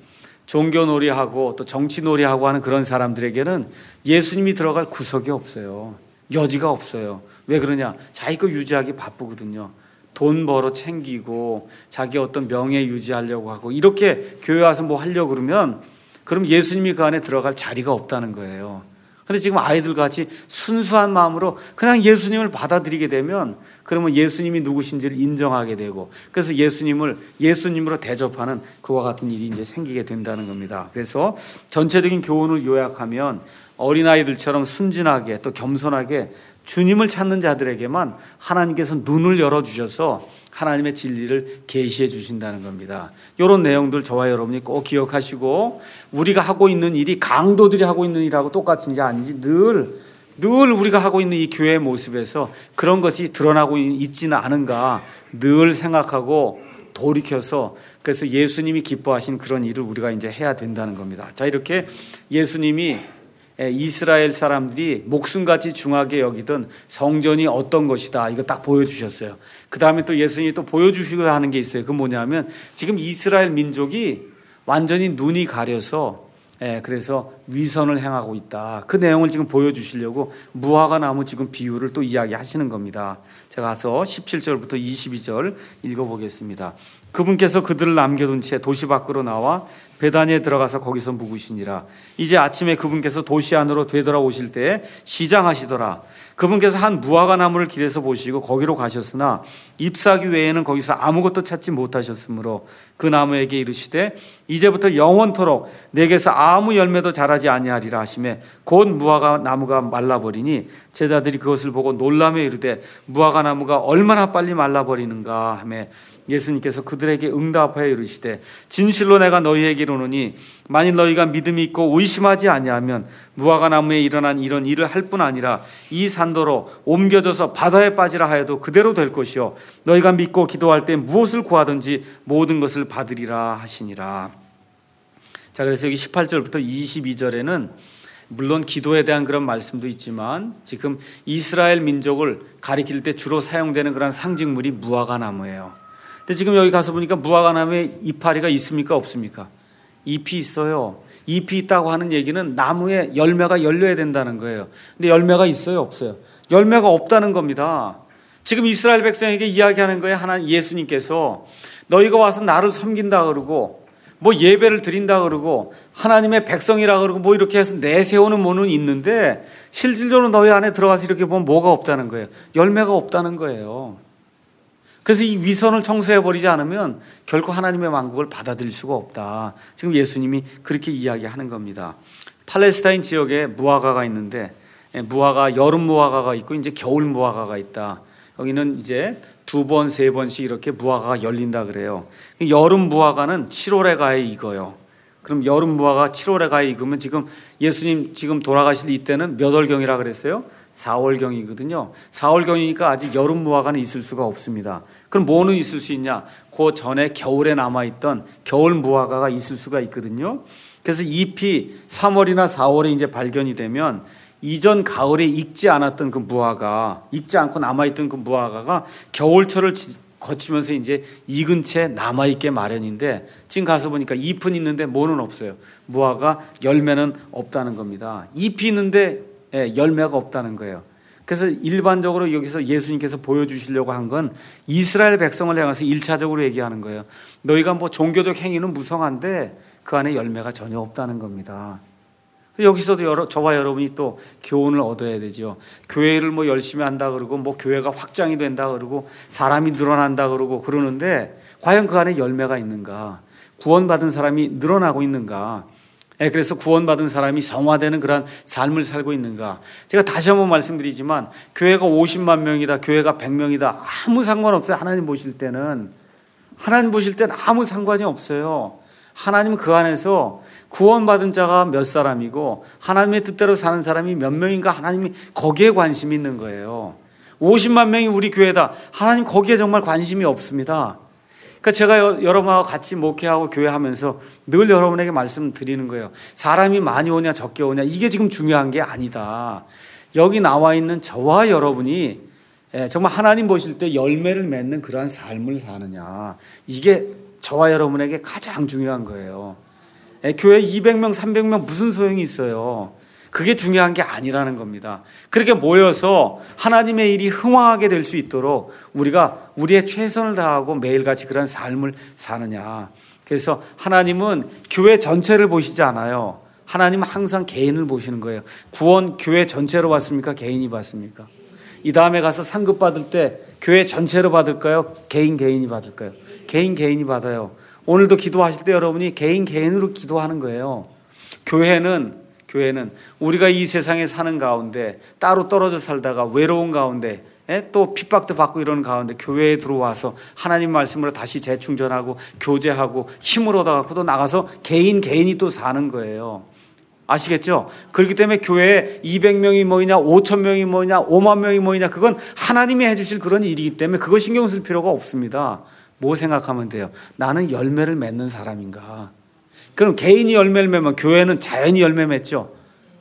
종교놀이하고 또 정치놀이하고 하는 그런 사람들에게는 예수님이 들어갈 구석이 없어요. 여지가 없어요. 왜 그러냐? 자기 거 유지하기 바쁘거든요. 돈 벌어 챙기고 자기 어떤 명예 유지하려고 하고 이렇게 교회 와서 뭐 하려고 그러면 그럼 예수님이 그 안에 들어갈 자리가 없다는 거예요. 그런데 지금 아이들 같이 순수한 마음으로 그냥 예수님을 받아들이게 되면 그러면 예수님이 누구신지를 인정하게 되고 그래서 예수님을 예수님으로 대접하는 그와 같은 일이 이제 생기게 된다는 겁니다. 그래서 전체적인 교훈을 요약하면 어린아이들처럼 순진하게 또 겸손하게 주님을 찾는 자들에게만 하나님께서 눈을 열어주셔서 하나님의 진리를 계시해 주신다는 겁니다. 이런 내용들 저와 여러분이 꼭 기억하시고 우리가 하고 있는 일이 강도들이 하고 있는 일하고 똑같은지 아닌지 늘, 늘 우리가 하고 있는 이 교회의 모습에서 그런 것이 드러나고 있지는 않은가 늘 생각하고 돌이켜서 그래서 예수님이 기뻐하신 그런 일을 우리가 이제 해야 된다는 겁니다. 자, 이렇게 예수님이 이스라엘 사람들이 목숨같이 중하게 여기던 성전이 어떤 것이다 이거 딱 보여주셨어요. 그 다음에 또 예수님이 또 보여주시고 하는 게 있어요. 그건 뭐냐면 지금 이스라엘 민족이 완전히 눈이 가려서 예, 그래서 위선을 행하고 있다. 그 내용을 지금 보여주시려고 무화과 나무 지금 비유를 또 이야기하시는 겁니다. 제가 가서 십칠 절부터 이십이 절 읽어보겠습니다. 그분께서 그들을 남겨둔 채 도시 밖으로 나와 베다니에 들어가서 거기서 묵으시니라. 이제 아침에 그분께서 도시 안으로 되돌아오실 때에 시장하시더라. 그분께서 한 무화과 나무를 길에서 보시고 거기로 가셨으나 잎사귀 외에는 거기서 아무것도 찾지 못하셨으므로 그 나무에게 이르시되 이제부터 영원토록 내게서 아무 열매도 자라지 아니하리라 하시매 곧 무화과 나무가 말라버리니 제자들이 그것을 보고 놀라며 이르되 무화과 나무가 얼마나 빨리 말라버리는가 하며 예수님께서 그들에게 응답하여 이르시되 진실로 내가 너희에게 이르노니 만일 너희가 믿음이 있고 의심하지 아니하면 무화과 나무에 일어난 이런 일을 할 뿐 아니라 이 산도로 옮겨져서 바다에 빠지라 하여도 그대로 될 것이요 너희가 믿고 기도할 때 무엇을 구하든지 모든 것을 받으리라 하시니라. 자, 그래서 여기 십팔 절부터 이십이 절에는 물론 기도에 대한 그런 말씀도 있지만 지금 이스라엘 민족을 가리킬 때 주로 사용되는 그런 상징물이 무화과 나무예요. 근데 지금 여기 가서 보니까 무화과 나무에 이파리가 있습니까 없습니까? 잎이 있어요. 잎이 있다고 하는 얘기는 나무에 열매가 열려야 된다는 거예요. 근데 열매가 있어요 없어요? 열매가 없다는 겁니다. 지금 이스라엘 백성에게 이야기하는 거예요. 하나님 예수님께서 너희가 와서 나를 섬긴다 그러고 뭐 예배를 드린다 그러고 하나님의 백성이라 그러고 뭐 이렇게 해서 내세우는 뭐는 있는데 실질적으로 너희 안에 들어가서 이렇게 보면 뭐가 없다는 거예요. 열매가 없다는 거예요. 그래서 이 위선을 청소해버리지 않으면 결코 하나님의 왕국을 받아들일 수가 없다. 지금 예수님이 그렇게 이야기하는 겁니다. 팔레스타인 지역에 무화과가 있는데 무화과, 여름 무화과가 있고 이제 겨울 무화과가 있다. 여기는 이제 두 번, 세 번씩 이렇게 무화과가 열린다 그래요. 여름 무화과는 칠월에 가야 익어요. 그럼 여름 무화과 칠월에 가야 익으면 지금 예수님 지금 돌아가실 이때는 몇 월경이라 그랬어요? 사월경이거든요. 사월경이니까 아직 여름 무화과는 있을 수가 없습니다. 그럼 뭐는 있을 수 있냐? 그 전에 겨울에 남아있던 겨울 무화과가 있을 수가 있거든요. 그래서 잎이 삼월이나 사월에 이제 발견이 되면 이전 가을에 익지 않았던 그 무화과, 익지 않고 남아있던 그 무화과가 겨울철을 거치면서 이제 익은 채 남아있게 마련인데 지금 가서 보니까 잎은 있는데 뭐는 없어요. 무화과 열매는 없다는 겁니다. 잎이 있는데 열매가 없다는 거예요. 그래서 일반적으로 여기서 예수님께서 보여주시려고 한 건 이스라엘 백성을 향해서 일차적으로 얘기하는 거예요. 너희가 뭐 종교적 행위는 무성한데 그 안에 열매가 전혀 없다는 겁니다. 여기서도 여러, 저와 여러분이 또 교훈을 얻어야 되죠. 교회를 뭐 열심히 한다 그러고 뭐 교회가 확장이 된다 그러고 사람이 늘어난다 그러고 그러는데 과연 그 안에 열매가 있는가? 구원받은 사람이 늘어나고 있는가? 그래서 구원받은 사람이 성화되는 그런 삶을 살고 있는가? 제가 다시 한번 말씀드리지만 교회가 오십만 명이다, 교회가 백 명이다 아무 상관없어요. 하나님 보실 때는 하나님 보실 때는 아무 상관이 없어요. 하나님은 그 안에서 구원받은 자가 몇 사람이고 하나님의 뜻대로 사는 사람이 몇 명인가 하나님이 거기에 관심이 있는 거예요. 오십만 명이 우리 교회다. 하나님 거기에 정말 관심이 없습니다. 그러니까 제가 여러분하고 같이 목회하고 교회하면서 늘 여러분에게 말씀드리는 거예요. 사람이 많이 오냐 적게 오냐 이게 지금 중요한 게 아니다. 여기 나와 있는 저와 여러분이 정말 하나님 보실 때 열매를 맺는 그러한 삶을 사느냐 이게 저와 여러분에게 가장 중요한 거예요. 교회 이백 명, 삼백 명 무슨 소용이 있어요. 그게 중요한 게 아니라는 겁니다. 그렇게 모여서 하나님의 일이 흥왕하게 될 수 있도록 우리가 우리의 최선을 다하고 매일같이 그런 삶을 사느냐. 그래서 하나님은 교회 전체를 보시지 않아요. 하나님은 항상 개인을 보시는 거예요. 구원 교회 전체로 받습니까? 개인이 받습니까? 이 다음에 가서 상급 받을 때 교회 전체로 받을까요? 개인 개인이 받을까요? 개인 개인이 받아요. 오늘도 기도하실 때 여러분이 개인 개인으로 기도하는 거예요. 교회는 교회는 우리가 이 세상에 사는 가운데 따로 떨어져 살다가 외로운 가운데 또 핍박도 받고 이러는 가운데 교회에 들어와서 하나님 말씀으로 다시 재충전하고 교제하고 힘을 얻어갖고 또 나가서 개인 개인이 또 사는 거예요. 아시겠죠? 그렇기 때문에 교회에 이백 명이 모이냐 오천 명이 모이냐 오만 명이 모이냐 그건 하나님이 해주실 그런 일이기 때문에 그거 신경 쓸 필요가 없습니다. 뭐 생각하면 돼요? 나는 열매를 맺는 사람인가? 그럼 개인이 열매를 맺으면 교회는 자연히 열매 맺죠?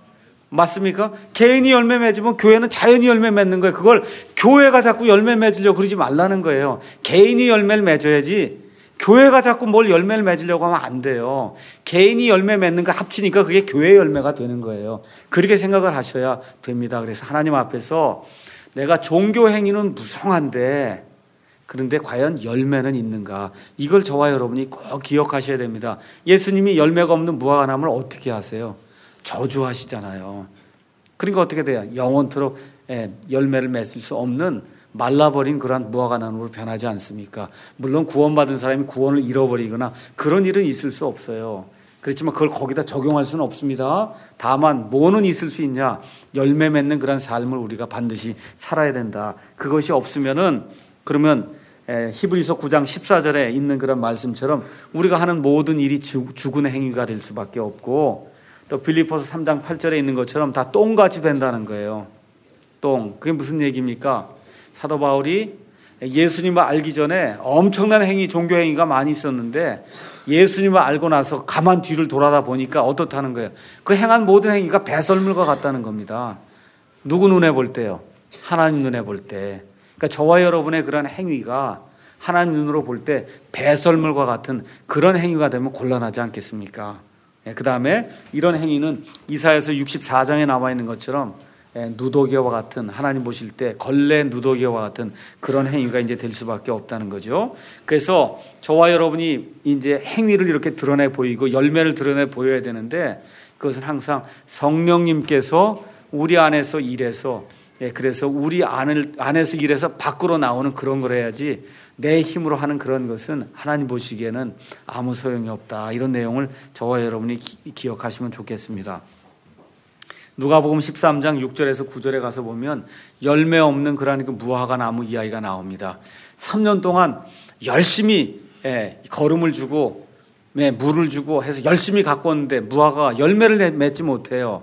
맞습니까? 개인이 열매 맺으면 교회는 자연히 열매 맺는 거예요. 그걸 교회가 자꾸 열매 맺으려고 그러지 말라는 거예요. 개인이 열매를 맺어야지 교회가 자꾸 뭘 열매를 맺으려고 하면 안 돼요. 개인이 열매 맺는 거 합치니까 그게 교회의 열매가 되는 거예요. 그렇게 생각을 하셔야 됩니다. 그래서 하나님 앞에서 내가 종교 행위는 무성한데 그런데 과연 열매는 있는가? 이걸 저와 여러분이 꼭 기억하셔야 됩니다. 예수님이 열매가 없는 무화과 나무를 어떻게 하세요? 저주하시잖아요. 그러니까 어떻게 돼요? 영원토록 열매를 맺을 수 없는 말라버린 그러한 무화과 나무로 변하지 않습니까? 물론 구원받은 사람이 구원을 잃어버리거나 그런 일은 있을 수 없어요. 그렇지만 그걸 거기다 적용할 수는 없습니다. 다만 뭐는 있을 수 있냐? 열매 맺는 그런 삶을 우리가 반드시 살아야 된다. 그것이 없으면은 그러면 히브리서 구 장 십사 절에 있는 그런 말씀처럼 우리가 하는 모든 일이 죽은 행위가 될 수밖에 없고, 또 빌립보서 삼 장 팔 절에 있는 것처럼 다 똥같이 된다는 거예요. 똥. 그게 무슨 얘기입니까? 사도 바울이 예수님을 알기 전에 엄청난 행위, 종교 행위가 많이 있었는데 예수님을 알고 나서 가만 뒤를 돌아다 보니까 어떻다는 거예요? 그 행한 모든 행위가 배설물과 같다는 겁니다. 누구 눈에 볼 때요? 하나님 눈에 볼 때. 그러니까 저와 여러분의 그런 행위가 하나님 눈으로 볼 때 배설물과 같은 그런 행위가 되면 곤란하지 않겠습니까? 그 다음에 이런 행위는 이사야서 육십사 장에 나와 있는 것처럼 누더기와 같은, 하나님 보실 때 걸레 누더기와 같은 그런 행위가 이제 될 수밖에 없다는 거죠. 그래서 저와 여러분이 이제 행위를 이렇게 드러내 보이고 열매를 드러내 보여야 되는데, 그것은 항상 성령님께서 우리 안에서 일해서, 그래서 우리 안을, 안에서 일해서 밖으로 나오는 그런 걸 해야지 내 힘으로 하는 그런 것은 하나님 보시기에는 아무 소용이 없다. 이런 내용을 저와 여러분이 기, 기억하시면 좋겠습니다. 누가복음 십삼 장 육 절에서 구 절에 가서 보면 열매 없는 그러한 그 무화과 나무 이야기가 나옵니다. 삼 년 동안 열심히 예, 거름을 주고 예, 물을 주고 해서 열심히 갖고 왔는데 무화과가 열매를 맺지 못해요.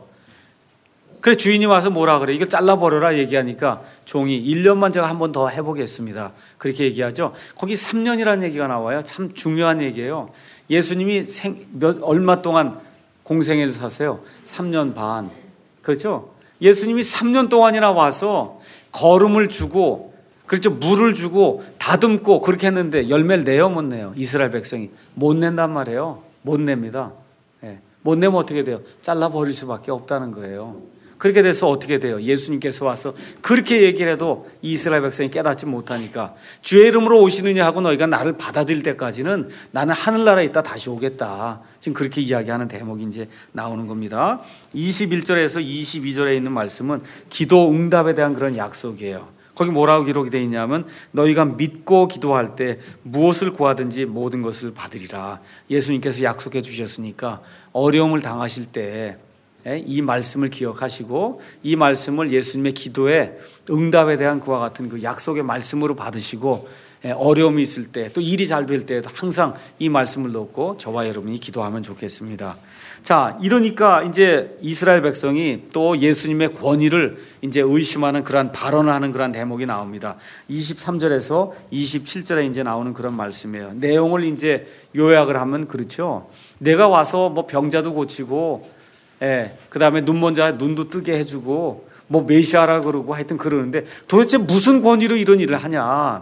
그래 주인이 와서 뭐라 그래? 이거 잘라버려라 얘기하니까 종이 일 년만 제가 한 번 더 해보겠습니다. 그렇게 얘기하죠. 거기 삼 년이라는 얘기가 나와요. 참 중요한 얘기예요. 예수님이 생, 몇, 얼마 동안 공생애를 사세요? 삼 년 반. 그렇죠? 예수님이 삼 년 동안이나 와서 거름을 주고, 그렇죠? 물을 주고 다듬고 그렇게 했는데 열매를 내요, 못 내요? 이스라엘 백성이 못 낸단 말이에요. 못 냅니다. 예. 못 내면 어떻게 돼요? 잘라버릴 수밖에 없다는 거예요. 그렇게 돼서 어떻게 돼요? 예수님께서 와서 그렇게 얘기를 해도 이스라엘 백성이 깨닫지 못하니까 주의 이름으로 오시느냐 하고 너희가 나를 받아들일 때까지는 나는 하늘나라에 있다 다시 오겠다. 지금 그렇게 이야기하는 대목이 이제 나오는 겁니다. 이십일 절에서 이십이 절에 있는 말씀은 기도 응답에 대한 그런 약속이에요. 거기 뭐라고 기록이 되어 있냐면 너희가 믿고 기도할 때 무엇을 구하든지 모든 것을 받으리라. 예수님께서 약속해 주셨으니까 어려움을 당하실 때 이 말씀을 기억하시고 이 말씀을 예수님의 기도에 응답에 대한 그와 같은 그 약속의 말씀으로 받으시고 어려움이 있을 때 또 일이 잘 될 때에도 항상 이 말씀을 놓고 저와 여러분이 기도하면 좋겠습니다. 자, 이러니까 이제 이스라엘 백성이 또 예수님의 권위를 이제 의심하는 그러한 발언을 하는 그러한 대목이 나옵니다. 이십삼 절에서 이십칠 절에 이제 나오는 그런 말씀이에요. 내용을 이제 요약을 하면 그렇죠. 내가 와서 뭐 병자도 고치고 예, 그 다음에 눈먼 자 눈도 뜨게 해주고 뭐 메시아라 그러고 하여튼 그러는데 도대체 무슨 권위로 이런 일을 하냐?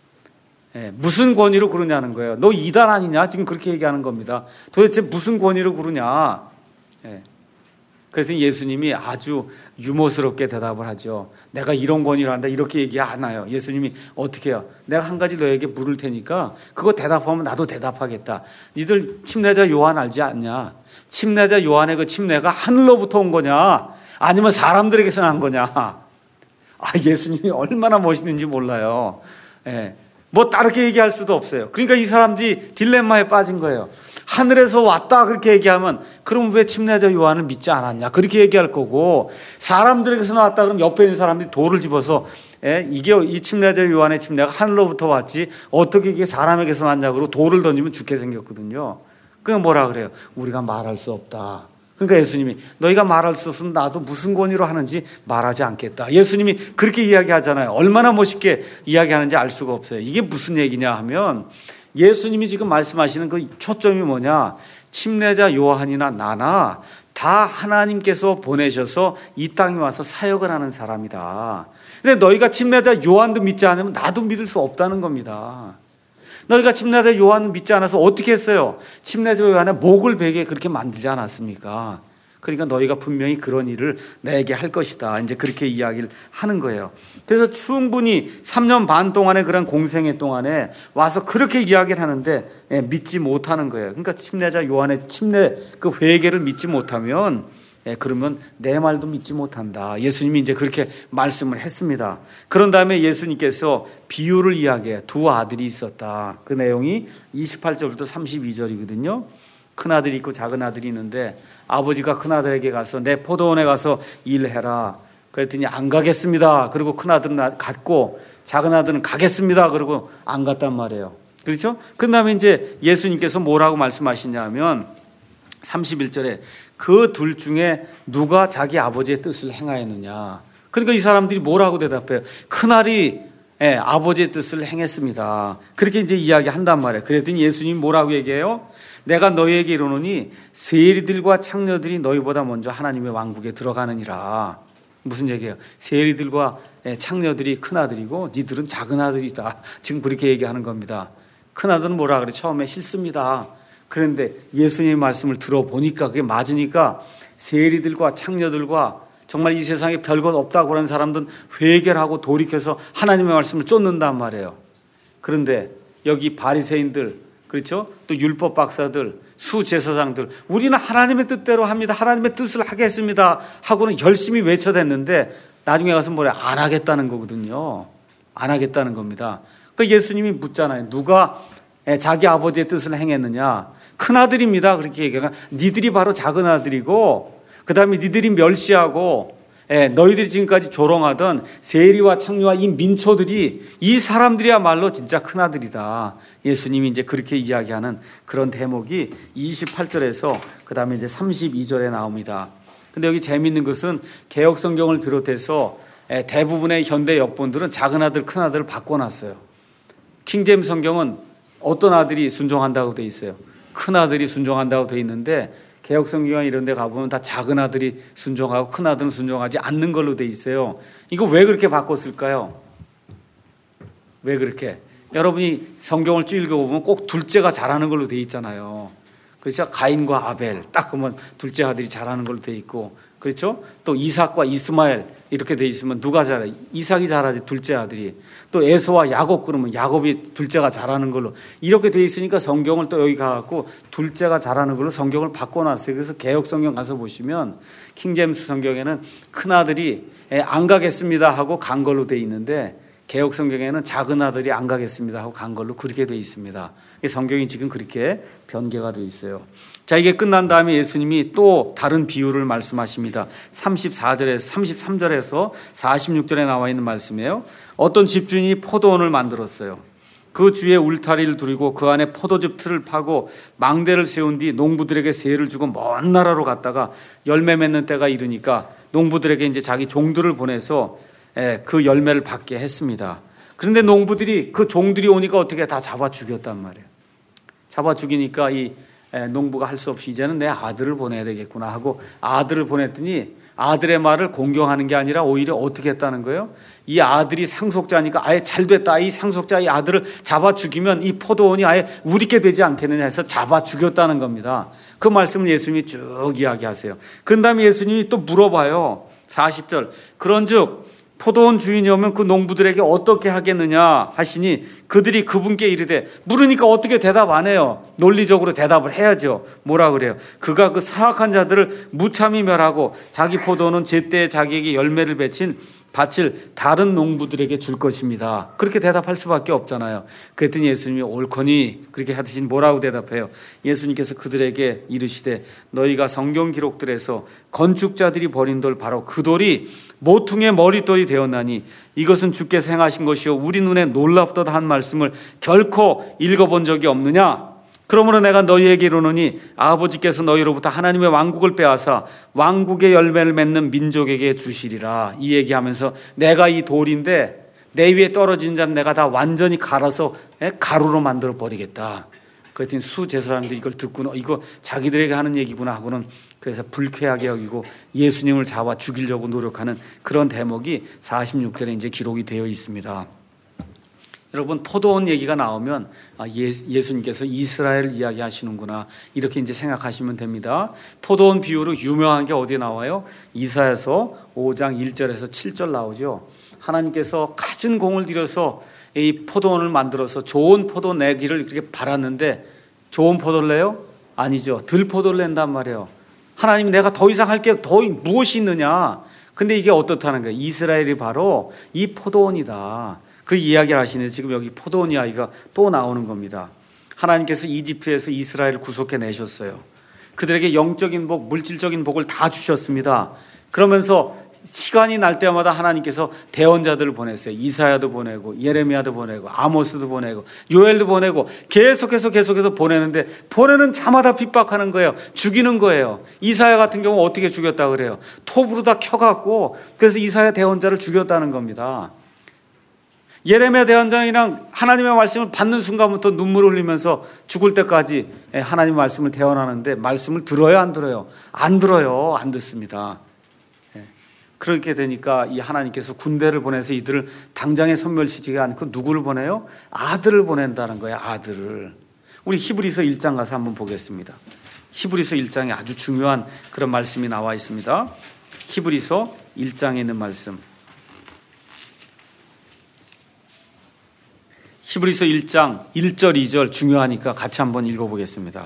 예, 무슨 권위로 그러냐는 거예요. 너 이단 아니냐? 지금 그렇게 얘기하는 겁니다. 도대체 무슨 권위로 그러냐? 예. 그래서 예수님이 아주 유머스럽게 대답을 하죠. 내가 이런 권위를 한다 이렇게 얘기 안 해요. 예수님이 어떻게 해요? 내가 한 가지 너에게 물을 테니까 그거 대답하면 나도 대답하겠다. 니들 침례자 요한 알지 않냐? 침례자 요한의 그 침례가 하늘로부터 온 거냐? 아니면 사람들에게서 난 거냐? 아, 예수님이 얼마나 멋있는지 몰라요. 예. 뭐 다르게 얘기할 수도 없어요. 그러니까 이 사람들이 딜레마에 빠진 거예요. 하늘에서 왔다 그렇게 얘기하면 그럼 왜 침례자 요한을 믿지 않았냐 그렇게 얘기할 거고, 사람들에게서 나왔다 그러면 옆에 있는 사람들이 돌을 집어서 예, 이게 이 침례자 요한의 침례가 하늘로부터 왔지 어떻게 이게 사람에게서 왔냐 그러고 돌을 던지면 죽게 생겼거든요. 그냥 뭐라 그래요? 우리가 말할 수 없다. 그러니까 예수님이 너희가 말할 수 없으면 나도 무슨 권위로 하는지 말하지 않겠다. 예수님이 그렇게 이야기하잖아요. 얼마나 멋있게 이야기하는지 알 수가 없어요. 이게 무슨 얘기냐 하면 예수님이 지금 말씀하시는 그 초점이 뭐냐? 침례자 요한이나 나나 다 하나님께서 보내셔서 이 땅에 와서 사역을 하는 사람이다. 근데 너희가 침례자 요한도 믿지 않으면 나도 믿을 수 없다는 겁니다. 너희가 침례자 요한을 믿지 않아서 어떻게 했어요? 침례자 요한의 목을 베게 그렇게 만들지 않았습니까? 그러니까 너희가 분명히 그런 일을 내게 할 것이다. 이제 그렇게 이야기를 하는 거예요. 그래서 충분히 삼 년 반 동안의 그런 공생애 동안에 와서 그렇게 이야기를 하는데 예, 믿지 못하는 거예요. 그러니까 침례자 요한의 침례 그 회개를 믿지 못하면 예, 그러면 내 말도 믿지 못한다. 예수님이 이제 그렇게 말씀을 했습니다. 그런 다음에 예수님께서 비유를 이야기해. 두 아들이 있었다. 그 내용이 이십팔 절부터 삼십이 절이거든요. 큰아들이 있고 작은아들이 있는데 아버지가 큰아들에게 가서 내 포도원에 가서 일해라 그랬더니 안 가겠습니다. 그리고 큰아들은 갔고 작은아들은 가겠습니다. 그리고 안 갔단 말이에요. 그렇죠? 그 다음에 이제 예수님께서 뭐라고 말씀하시냐면 삼십일 절에 그 둘 중에 누가 자기 아버지의 뜻을 행하였느냐. 그러니까 이 사람들이 뭐라고 대답해요? 큰아들이 예, 아버지의 뜻을 행했습니다. 그렇게 이제 이야기한단 말이에요. 그랬더니 예수님이 뭐라고 얘기해요? 내가 너희에게 이르노니 세리들과 창녀들이 너희보다 먼저 하나님의 왕국에 들어가느니라. 무슨 얘기예요? 세리들과 창녀들이 큰아들이고 니들은 작은아들이다. 지금 그렇게 얘기하는 겁니다. 큰아들은 뭐라 그래? 처음에 싫습니다. 그런데 예수님의 말씀을 들어보니까 그게 맞으니까 세리들과 창녀들과 정말 이 세상에 별것 없다고 하는 사람들은 회개하고 돌이켜서 하나님의 말씀을 쫓는단 말이에요. 그런데 여기 바리새인들, 그렇죠? 또 율법 박사들, 수제사장들, 우리는 하나님의 뜻대로 합니다. 하나님의 뜻을 하겠습니다 하고는 열심히 외쳐댔는데 나중에 가서 뭐래? 안 하겠다는 거거든요. 안 하겠다는 겁니다. 그러니까 예수님이 묻잖아요. 누가 자기 아버지의 뜻을 행했느냐? 큰아들입니다. 그렇게 얘기하니까 니들이 바로 작은아들이고 그 다음에 니들이 멸시하고 예, 너희들이 지금까지 조롱하던 세리와 창녀와 이 민초들이 이 사람들이야말로 진짜 큰아들이다. 예수님이 이제 그렇게 이야기하는 그런 대목이 이십팔 절에서 그 다음에 이제 삼십이 절에 나옵니다. 근데 여기 재미있는 것은 개역 성경을 비롯해서 예, 대부분의 현대 역본들은 작은아들 큰아들을 바꿔놨어요. 킹제임스 성경은 어떤 아들이 순종한다고 돼 있어요? 큰아들이 순종한다고 돼 있는데 개역성경 이런 데 가보면 다 작은 아들이 순종하고 큰 아들은 순종하지 않는 걸로 돼 있어요. 이거 왜 그렇게 바꿨을까요? 왜 그렇게? 여러분이 성경을 쭉 읽어보면 꼭 둘째가 잘하는 걸로 돼 있잖아요. 그렇죠? 가인과 아벨 딱 그러면 둘째 아들이 잘하는 걸로 돼 있고, 그렇죠? 또 이삭과 이스마엘 이렇게 돼 있으면 누가 잘해? 이삭이 잘하지, 둘째 아들이. 또 에서와 야곱 그러면 야곱이 둘째가 잘하는 걸로 이렇게 돼 있으니까 성경을 또 여기 가갖고 둘째가 잘하는 걸로 성경을 바꿔놨어요. 그래서 개역 성경 가서 보시면 킹제임스 성경에는 큰 아들이 안 가겠습니다 하고 간 걸로 돼 있는데 개역 성경에는 작은 아들이 안 가겠습니다 하고 간 걸로 그렇게 돼 있습니다. 성경이 지금 그렇게 변개가 돼 있어요. 자, 이게 끝난 다음에 예수님이 또 다른 비유를 말씀하십니다. 삼십사 절에서 삼십삼 절에서 사십육 절에 나와 있는 말씀이에요. 어떤 집주인이 포도원을 만들었어요. 그 주에 울타리를 두르고 그 안에 포도즙 틀을 파고 망대를 세운 뒤 농부들에게 세를 주고 먼 나라로 갔다가 열매 맺는 때가 이르니까 농부들에게 이제 자기 종들을 보내서 그 열매를 받게 했습니다. 그런데 농부들이 그 종들이 오니까 어떻게 다 잡아 죽였단 말이에요. 잡아 죽이니까 이 농부가 할 수 없이 이제는 내 아들을 보내야 되겠구나 하고 아들을 보냈더니 아들의 말을 공경하는 게 아니라 오히려 어떻게 했다는 거예요? 이 아들이 상속자니까 아예 잘 됐다. 이 상속자 이 아들을 잡아 죽이면 이 포도원이 아예 우리께 되지 않겠느냐 해서 잡아 죽였다는 겁니다. 그 말씀을 예수님이 쭉 이야기하세요. 그 다음에 예수님이 또 물어봐요. 사십 절. 그런즉 포도원 주인이 오면 그 농부들에게 어떻게 하겠느냐 하시니 그들이 그분께 이르되, 물으니까 어떻게 대답 안 해요? 논리적으로 대답을 해야죠. 뭐라 그래요? 그가 그 사악한 자들을 무참히 멸하고 자기 포도는 제때에 자기에게 열매를 맺힌 밭을 다른 농부들에게 줄 것입니다. 그렇게 대답할 수밖에 없잖아요. 그랬더니 예수님이 옳거니 그렇게 하듯이 뭐라고 대답해요? 예수님께서 그들에게 이르시되, 너희가 성경 기록들에서 건축자들이 버린 돌 바로 그 돌이 모퉁이의 머릿돌이 되었나니 이것은 주께서 행하신 것이요 우리 눈에 놀랍도다 한 말씀을 결코 읽어본 적이 없느냐? 그러므로 내가 너희에게 이르노니 아버지께서 너희로부터 하나님의 왕국을 빼앗아 왕국의 열매를 맺는 민족에게 주시리라. 이 얘기하면서 내가 이 돌인데 내 위에 떨어진 자는 내가 다 완전히 갈아서 가루로 만들어 버리겠다. 그랬더니 수제사장들이 이걸 듣고는 이거 자기들에게 하는 얘기구나 하고는 그래서 불쾌하게 여기고 예수님을 잡아 죽이려고 노력하는 그런 대목이 사십육 절에 이제 기록이 되어 있습니다. 여러분, 포도원 얘기가 나오면 아, 예수님께서 이스라엘을 이야기하시는구나 이렇게 이제 생각하시면 됩니다. 포도원 비유로 유명한 게 어디에 나와요? 이사야서 오 장 일 절에서 칠 절 나오죠. 하나님께서 갖은 공을 들여서 이 포도원을 만들어서 좋은 포도 내기를 이렇게 바랐는데 좋은 포도를 내요? 아니죠. 들포도를 낸단 말이에요. 하나님, 내가 더 이상 할 게 더 무엇이 있느냐? 근데 이게 어떻다는 거예요? 이스라엘이 바로 이 포도원이다. 그 이야기를 하시는데 지금 여기 포도원 이야기가 또 나오는 겁니다. 하나님께서 이집트에서 이스라엘을 구속해 내셨어요. 그들에게 영적인 복, 물질적인 복을 다 주셨습니다. 그러면서 시간이 날 때마다 하나님께서 대언자들을 보냈어요. 이사야도 보내고 예레미야도 보내고 아모스도 보내고 요엘도 보내고 계속해서 계속해서 보내는데 보내는 자마다 핍박하는 거예요. 죽이는 거예요. 이사야 같은 경우 어떻게 죽였다 그래요? 톱으로 다 켜갖고 그래서 이사야 대언자를 죽였다는 겁니다. 예레미야 대언자랑 하나님의 말씀을 받는 순간부터 눈물을 흘리면서 죽을 때까지 하나님의 말씀을 대언하는데 말씀을 들어요, 안 들어요? 안 들어요. 안 듣습니다. 그렇게 되니까 이 하나님께서 군대를 보내서 이들을 당장에 섬멸시키지 않고 누구를 보내요? 아들을 보낸다는 거예요. 아들을. 우리 히브리서 일 장 가서 한번 보겠습니다. 히브리서 일 장에 아주 중요한 그런 말씀이 나와 있습니다. 히브리서 일 장에 있는 말씀. 히브리서 일 장 일 절 이 절 중요하니까 같이 한번 읽어보겠습니다.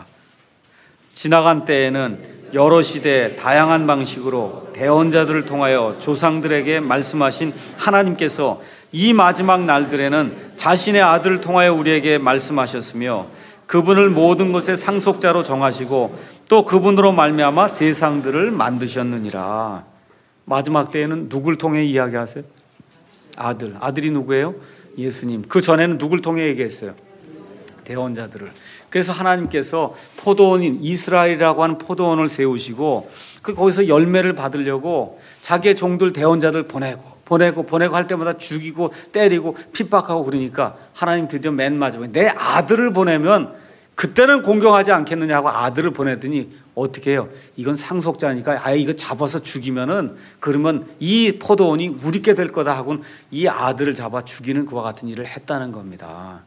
지나간 때에는 여러 시대 다양한 방식으로 대언자들을 통하여 조상들에게 말씀하신 하나님께서 이 마지막 날들에는 자신의 아들을 통하여 우리에게 말씀하셨으며 그분을 모든 것의 상속자로 정하시고 또 그분으로 말미암아 세상들을 만드셨느니라. 마지막 때에는 누굴 통해 이야기하세요? 아들. 아들이 누구예요? 예수님. 그 전에는 누굴 통해 얘기했어요? 대언자들을. 그래서 하나님께서 포도원인 이스라엘이라고 하는 포도원을 세우시고 그 거기서 열매를 받으려고 자기의 종들 대언자들 보내고 보내고 보내고 할 때마다 죽이고 때리고 핍박하고 그러니까 하나님 드디어 맨 마지막에 내 아들을 보내면 그때는 공경하지 않겠느냐고 아들을 보내더니 어떻게 해요? 이건 상속자니까 아예 이거 잡아서 죽이면은 그러면 이 포도원이 우리께 될 거다 하고는 이 아들을 잡아 죽이는 그와 같은 일을 했다는 겁니다.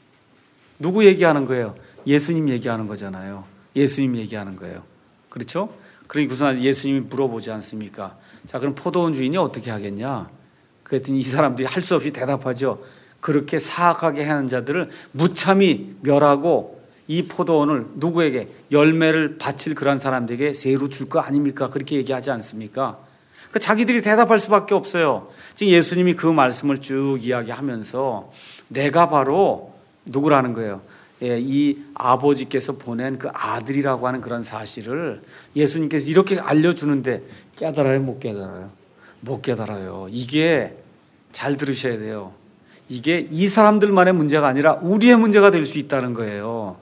누구 얘기하는 거예요? 예수님 얘기하는 거잖아요. 예수님 얘기하는 거예요. 그렇죠? 그러니까 무슨 예수님이 물어보지 않습니까? 자, 그럼 포도원 주인이 어떻게 하겠냐? 그랬더니 이 사람들이 할 수 없이 대답하죠. 그렇게 사악하게 하는 자들을 무참히 멸하고 이 포도원을 누구에게 열매를 바칠 그런 사람들에게 세로 줄 거 아닙니까? 그렇게 얘기하지 않습니까? 그러니까 자기들이 대답할 수밖에 없어요. 지금 예수님이 그 말씀을 쭉 이야기하면서 내가 바로 누구라는 거예요? 예, 이 아버지께서 보낸 그 아들이라고 하는 그런 사실을 예수님께서 이렇게 알려주는데 깨달아요? 못 깨달아요? 못 깨달아요. 이게 잘 들으셔야 돼요. 이게 이 사람들만의 문제가 아니라 우리의 문제가 될 수 있다는 거예요.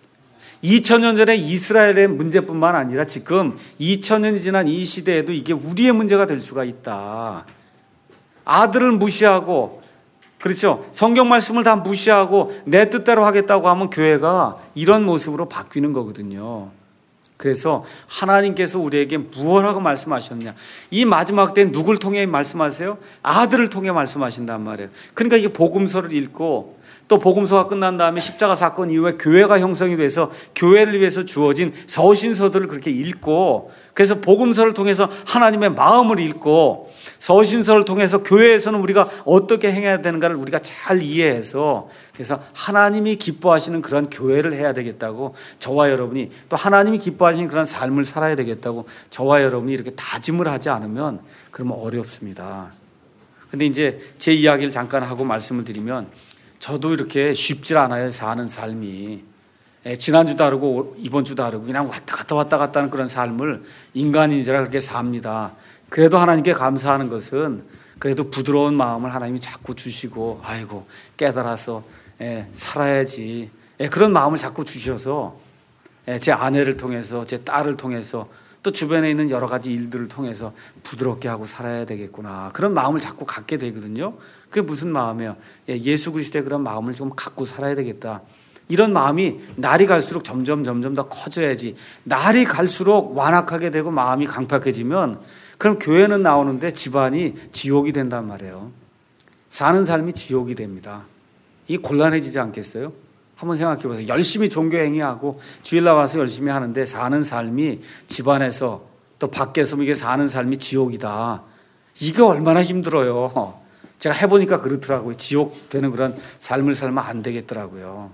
이천 년 전에 이스라엘의 문제뿐만 아니라 지금 이천 년이 지난 이 시대에도 이게 우리의 문제가 될 수가 있다. 아들을 무시하고 그렇죠. 성경 말씀을 다 무시하고 내 뜻대로 하겠다고 하면 교회가 이런 모습으로 바뀌는 거거든요. 그래서 하나님께서 우리에게 무엇하고 말씀하셨냐. 이 마지막 때는 누굴 통해 말씀하세요? 아들을 통해 말씀하신단 말이에요. 그러니까 이게 복음서를 읽고 또 복음서가 끝난 다음에 십자가 사건 이후에 교회가 형성이 돼서 교회를 위해서 주어진 서신서들을 그렇게 읽고 그래서 복음서를 통해서 하나님의 마음을 읽고 서신서를 통해서 교회에서는 우리가 어떻게 행해야 되는가를 우리가 잘 이해해서 그래서 하나님이 기뻐하시는 그런 교회를 해야 되겠다고 저와 여러분이 또 하나님이 기뻐하시는 그런 삶을 살아야 되겠다고 저와 여러분이 이렇게 다짐을 하지 않으면 그러면 어렵습니다. 근데 이제 제 이야기를 잠깐 하고 말씀을 드리면 저도 이렇게 쉽지 않아요. 사는 삶이. 지난주 다르고 이번 주 다르고 그냥 왔다 갔다 왔다 갔다 하는 그런 삶을 인간인지라 그렇게 삽니다. 그래도 하나님께 감사하는 것은 그래도 부드러운 마음을 하나님이 자꾸 주시고 아이고 깨달아서 예, 살아야지 예, 그런 마음을 자꾸 주셔서 예, 제 아내를 통해서 제 딸을 통해서 또 주변에 있는 여러 가지 일들을 통해서 부드럽게 하고 살아야 되겠구나 그런 마음을 자꾸 갖게 되거든요. 그게 무슨 마음이에요? 예, 예수 그리스도의 그런 마음을 좀 갖고 살아야 되겠다. 이런 마음이 날이 갈수록 점점 점점 더 커져야지. 날이 갈수록 완악하게 되고 마음이 강팍해지면 그럼 교회는 나오는데 집안이 지옥이 된단 말이에요. 사는 삶이 지옥이 됩니다. 이게 곤란해지지 않겠어요? 한번 생각해 보세요. 열심히 종교 행위하고 주일 나와서 열심히 하는데 사는 삶이 집안에서 또 밖에서 이게 사는 삶이 지옥이다. 이게 얼마나 힘들어요. 제가 해보니까 그렇더라고요. 지옥 되는 그런 삶을 살면 안 되겠더라고요.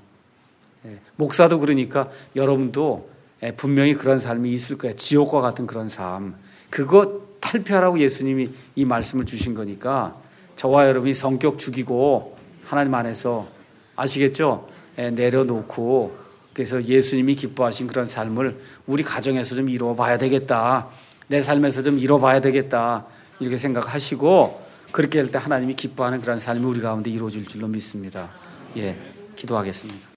목사도 그러니까 여러분도 분명히 그런 삶이 있을 거예요. 지옥과 같은 그런 삶. 그거 탈피하라고 예수님이 이 말씀을 주신 거니까 저와 여러분이 성격 죽이고 하나님 안에서 아시겠죠? 내려놓고 그래서 예수님이 기뻐하신 그런 삶을 우리 가정에서 좀 이루어 봐야 되겠다. 내 삶에서 좀 이루어 봐야 되겠다. 이렇게 생각하시고 그렇게 할 때 하나님이 기뻐하는 그런 삶이 우리 가운데 이루어질 줄로 믿습니다. 예, 기도하겠습니다.